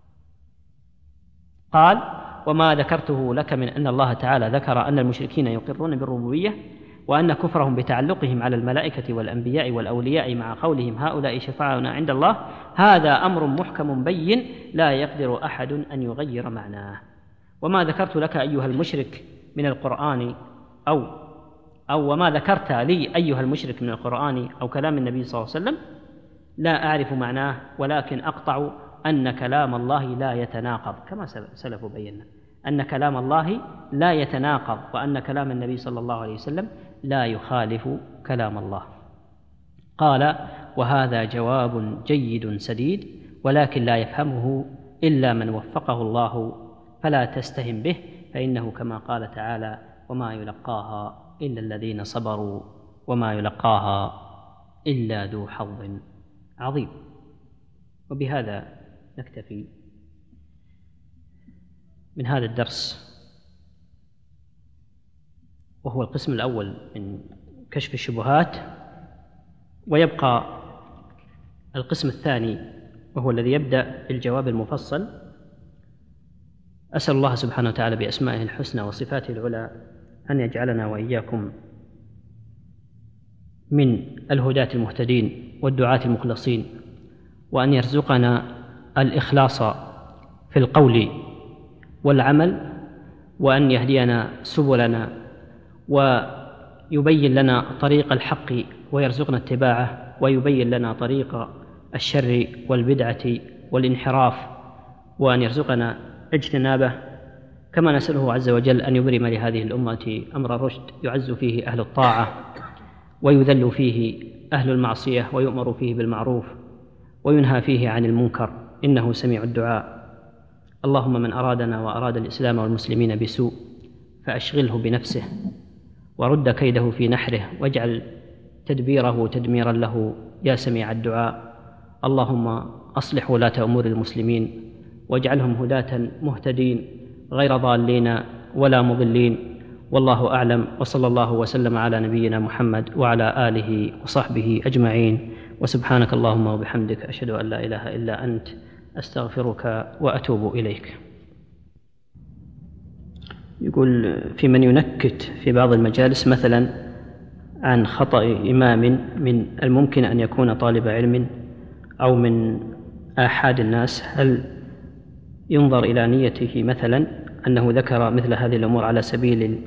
قال وما ذكرته لك من أن الله تعالى ذكر أن المشركين يقرون بالربوبية وأن كفرهم بتعلقهم على الملائكة والأنبياء والأولياء مع قولهم هؤلاء شفاعنا عند الله، هذا أمر محكم بين لا يقدر أحد أن يغير معناه. وما ذكرت لك أيها المشرك من القرآن أو أو وما ذكرت لي أيها المشرك من القرآن أو كلام النبي صلى الله عليه وسلم لا أعرف معناه، ولكن أقطع أن كلام الله لا يتناقض، كما سلف بينا أن كلام الله لا يتناقض، وأن كلام النبي صلى الله عليه وسلم لا يخالف كلام الله. قال وهذا جواب جيد سديد، ولكن لا يفهمه إلا من وفقه الله، فلا تستهن به، فإنه كما قال تعالى وما يلقاها إلا الذين صبروا وما يلقاها إلا ذو حظ عظيم. وبهذا نكتفي من هذا الدرس، وهو القسم الأول من كشف الشبهات، ويبقى القسم الثاني وهو الذي يبدأ بالجواب المفصل. أسأل الله سبحانه وتعالى بأسمائه الحسنى وصفاته العلى أن يجعلنا وإياكم من الهداة المهتدين والدعاة المخلصين، وأن يرزقنا الإخلاص في القول والعمل، وأن يهدينا سبلنا ويبين لنا طريق الحق ويرزقنا اتباعه، ويبين لنا طريق الشر والبدعة والانحراف وأن يرزقنا اجتنابه. كما نسأله عز وجل أن يبرم لهذه الأمة أمر الرشد يعز فيه أهل الطاعة ويذل فيه أهل المعصية، ويؤمر فيه بالمعروف وينهى فيه عن المنكر، إنه سميع الدعاء. اللهم من أرادنا وأراد الإسلام والمسلمين بسوء فأشغله بنفسه ورد كيده في نحره، واجعل تدبيره تدميرا له يا سميع الدعاء. اللهم أصلح ولاة أمور المسلمين واجعلهم هداة مهتدين غير ضالين ولا مضلين. والله أعلم، وصلى الله وسلم على نبينا محمد وعلى آله وصحبه أجمعين. وسبحانك اللهم وبحمدك، أشهد أن لا إله إلا أنت، أستغفرك وأتوب إليك. يقول: في من ينكت في بعض المجالس مثلا عن خطأ إمام من الممكن أن يكون طالب علم أو من آحاد الناس، هل ينظر إلى نيته مثلا أنه ذكر مثل هذه الأمور على سبيل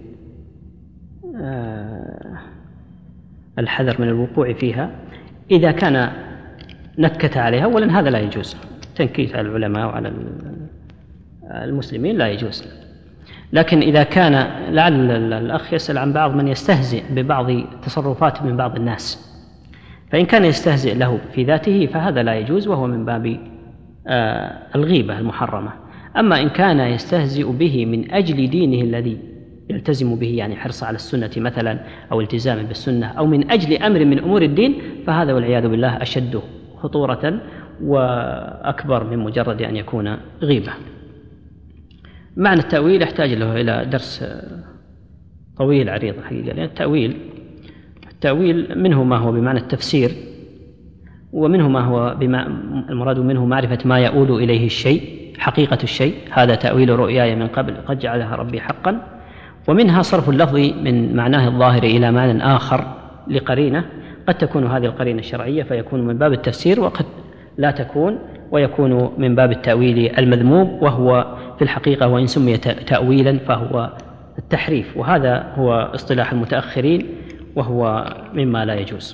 الحذر من الوقوع فيها؟ إذا كان نكت عليها، أولا هذا لا يجوز، تنكيت على العلماء وعلى المسلمين لا يجوز. لكن إذا كان لعل الأخ يسأل عن بعض من يستهزئ ببعض تصرفات من بعض الناس، فإن كان يستهزئ له في ذاته فهذا لا يجوز، وهو من باب الغيبة المحرمة. أما إن كان يستهزئ به من أجل دينه الذي يلتزم به، يعني حرص على السنة مثلا أو التزام بالسنة، أو من أجل أمر من أمور الدين، فهذا والعياذ بالله أشد خطورة وأكبر من مجرد أن يكون غيبة. معنى التأويل يحتاج له إلى درس طويل عريض حقيقة، لأن التأويل التأويل منه ما هو بمعنى التفسير، ومنه ما هو بما المراد منه معرفة ما يؤول إليه الشيء، حقيقة الشيء، هذا تأويل رؤياي من قبل قد جعلها ربي حقا. ومنها صرف اللفظ من معناه الظاهر إلى معنى آخر لقرينة، قد تكون هذه القرينة الشرعية فيكون من باب التفسير، وقد لا تكون ويكون من باب التأويل المذموم، وهو في الحقيقة وإن سمي تأويلا فهو التحريف، وهذا هو اصطلاح المتأخرين وهو مما لا يجوز.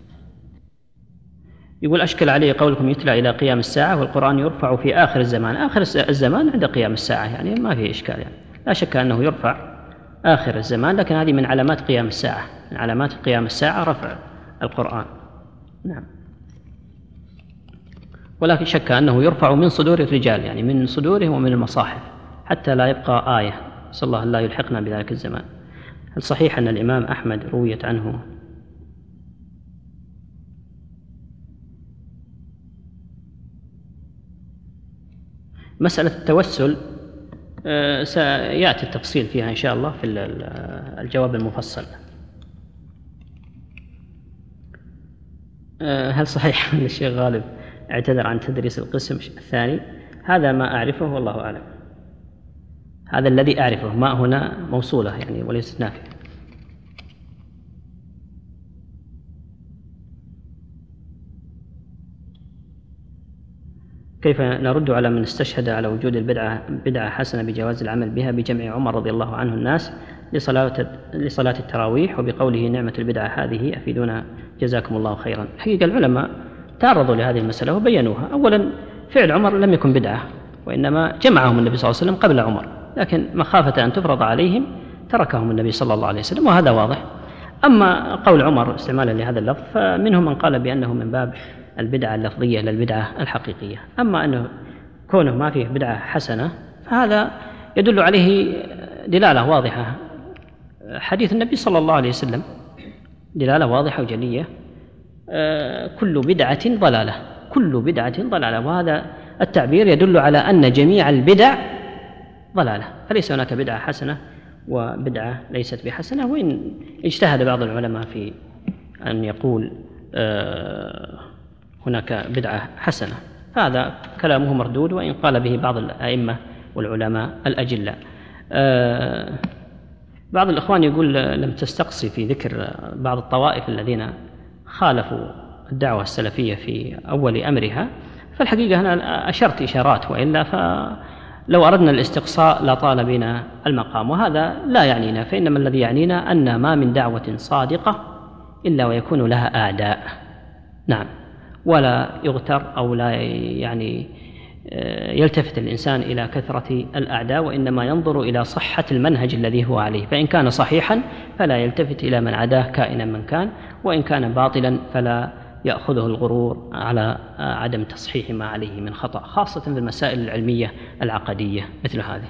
يقول: أشكل عليه قولكم يتلى إلى قيام الساعة والقرآن يرفع في آخر الزمان. آخر الزمان عند قيام الساعة، يعني ما في إشكال، يعني لا شك أنه يرفع آخر الزمان، لكن هذه من علامات قيام الساعة، من علامات قيام الساعة رفع القرآن. نعم. ولكن شك أنه يرفع من صدور الرجال، يعني من صدورهم ومن المصاحف، حتى لا يبقى آية، صلى الله لا يلحقنا بذلك الزمان. هل صحيح أن الإمام أحمد رويت عنه مسألة التوسل؟ سيأتي التفصيل فيها إن شاء الله في الجواب المفصل. هل صحيح أن الشيخ غالب اعتذر عن تدريس القسم الثاني؟ هذا ما أعرفه والله أعلم، هذا الذي أعرفه، ما هنا موصولة يعني وليست نافية. كيف نرد على من استشهد على وجود البدعة بدعة حسنة بجواز العمل بها بجمع عمر رضي الله عنه الناس لصلاة لصلاة التراويح، وبقوله نعمة البدعة هذه، أفيدونا جزاكم الله خيرا؟ حقيقة العلماء تعرضوا لهذه المسألة وبينوها. أولا فعل عمر لم يكن بدعة، وإنما جمعهم النبي صلى الله عليه وسلم قبل عمر، لكن مخافة أن تفرض عليهم تركهم النبي صلى الله عليه وسلم، وهذا واضح. أما قول عمر استعمالا لهذا اللفظ فمنهم من قال بأنه من باب البدعة اللفظية للبدعة الحقيقية. أما أنه كونه ما فيه بدعة حسنة فهذا يدل عليه دلالة واضحة حديث النبي صلى الله عليه وسلم دلالة واضحة وجلية: كل بدعة ضلالة، كل بدعة ضلالة. وهذا التعبير يدل على أن جميع البدع ضلالة، فليس هناك بدعة حسنة وبدعة ليست بحسنة، وإن اجتهد بعض العلماء في أن يقول هناك بدعة حسنة، هذا كلامه مردود، وإن قال به بعض الأئمة والعلماء الأجلاء. بعض الإخوان يقول لم تستقصي في ذكر بعض الطوائف الذين خالفوا الدعوة السلفية في أول أمرها، فالحقيقة أنا أشرت إشارات، وإلا فلو أردنا الاستقصاء لطال بنا المقام، وهذا لا يعنينا، فإنما الذي يعنينا أن ما من دعوة صادقة إلا ويكون لها أعداء، نعم، ولا يغتر أو لا يعني يلتفت الإنسان إلى كثرة الأعداء، وإنما ينظر إلى صحة المنهج الذي هو عليه، فإن كان صحيحا فلا يلتفت إلى من عداه كائنا من كان، وإن كان باطلا فلا يأخذه الغرور على عدم تصحيح ما عليه من خطأ، خاصة في المسائل العلمية العقدية مثل هذه.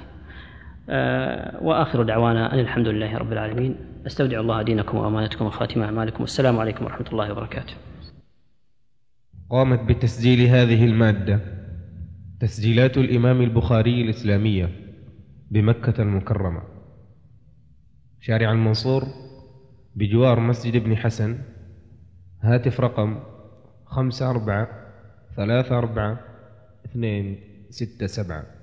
وآخر دعوانا أن الحمد لله رب العالمين. أستودع الله دينكم وأمانتكم وخاتم أعمالكم، والسلام عليكم ورحمة الله وبركاته. قامت بتسجيل هذه المادة تسجيلات الإمام البخاري الإسلامية بمكة المكرمة، شارع المنصور بجوار مسجد ابن حسن. هاتف رقم خمسة أربعة ثلاثة أربعة اثنين ستة سبعة.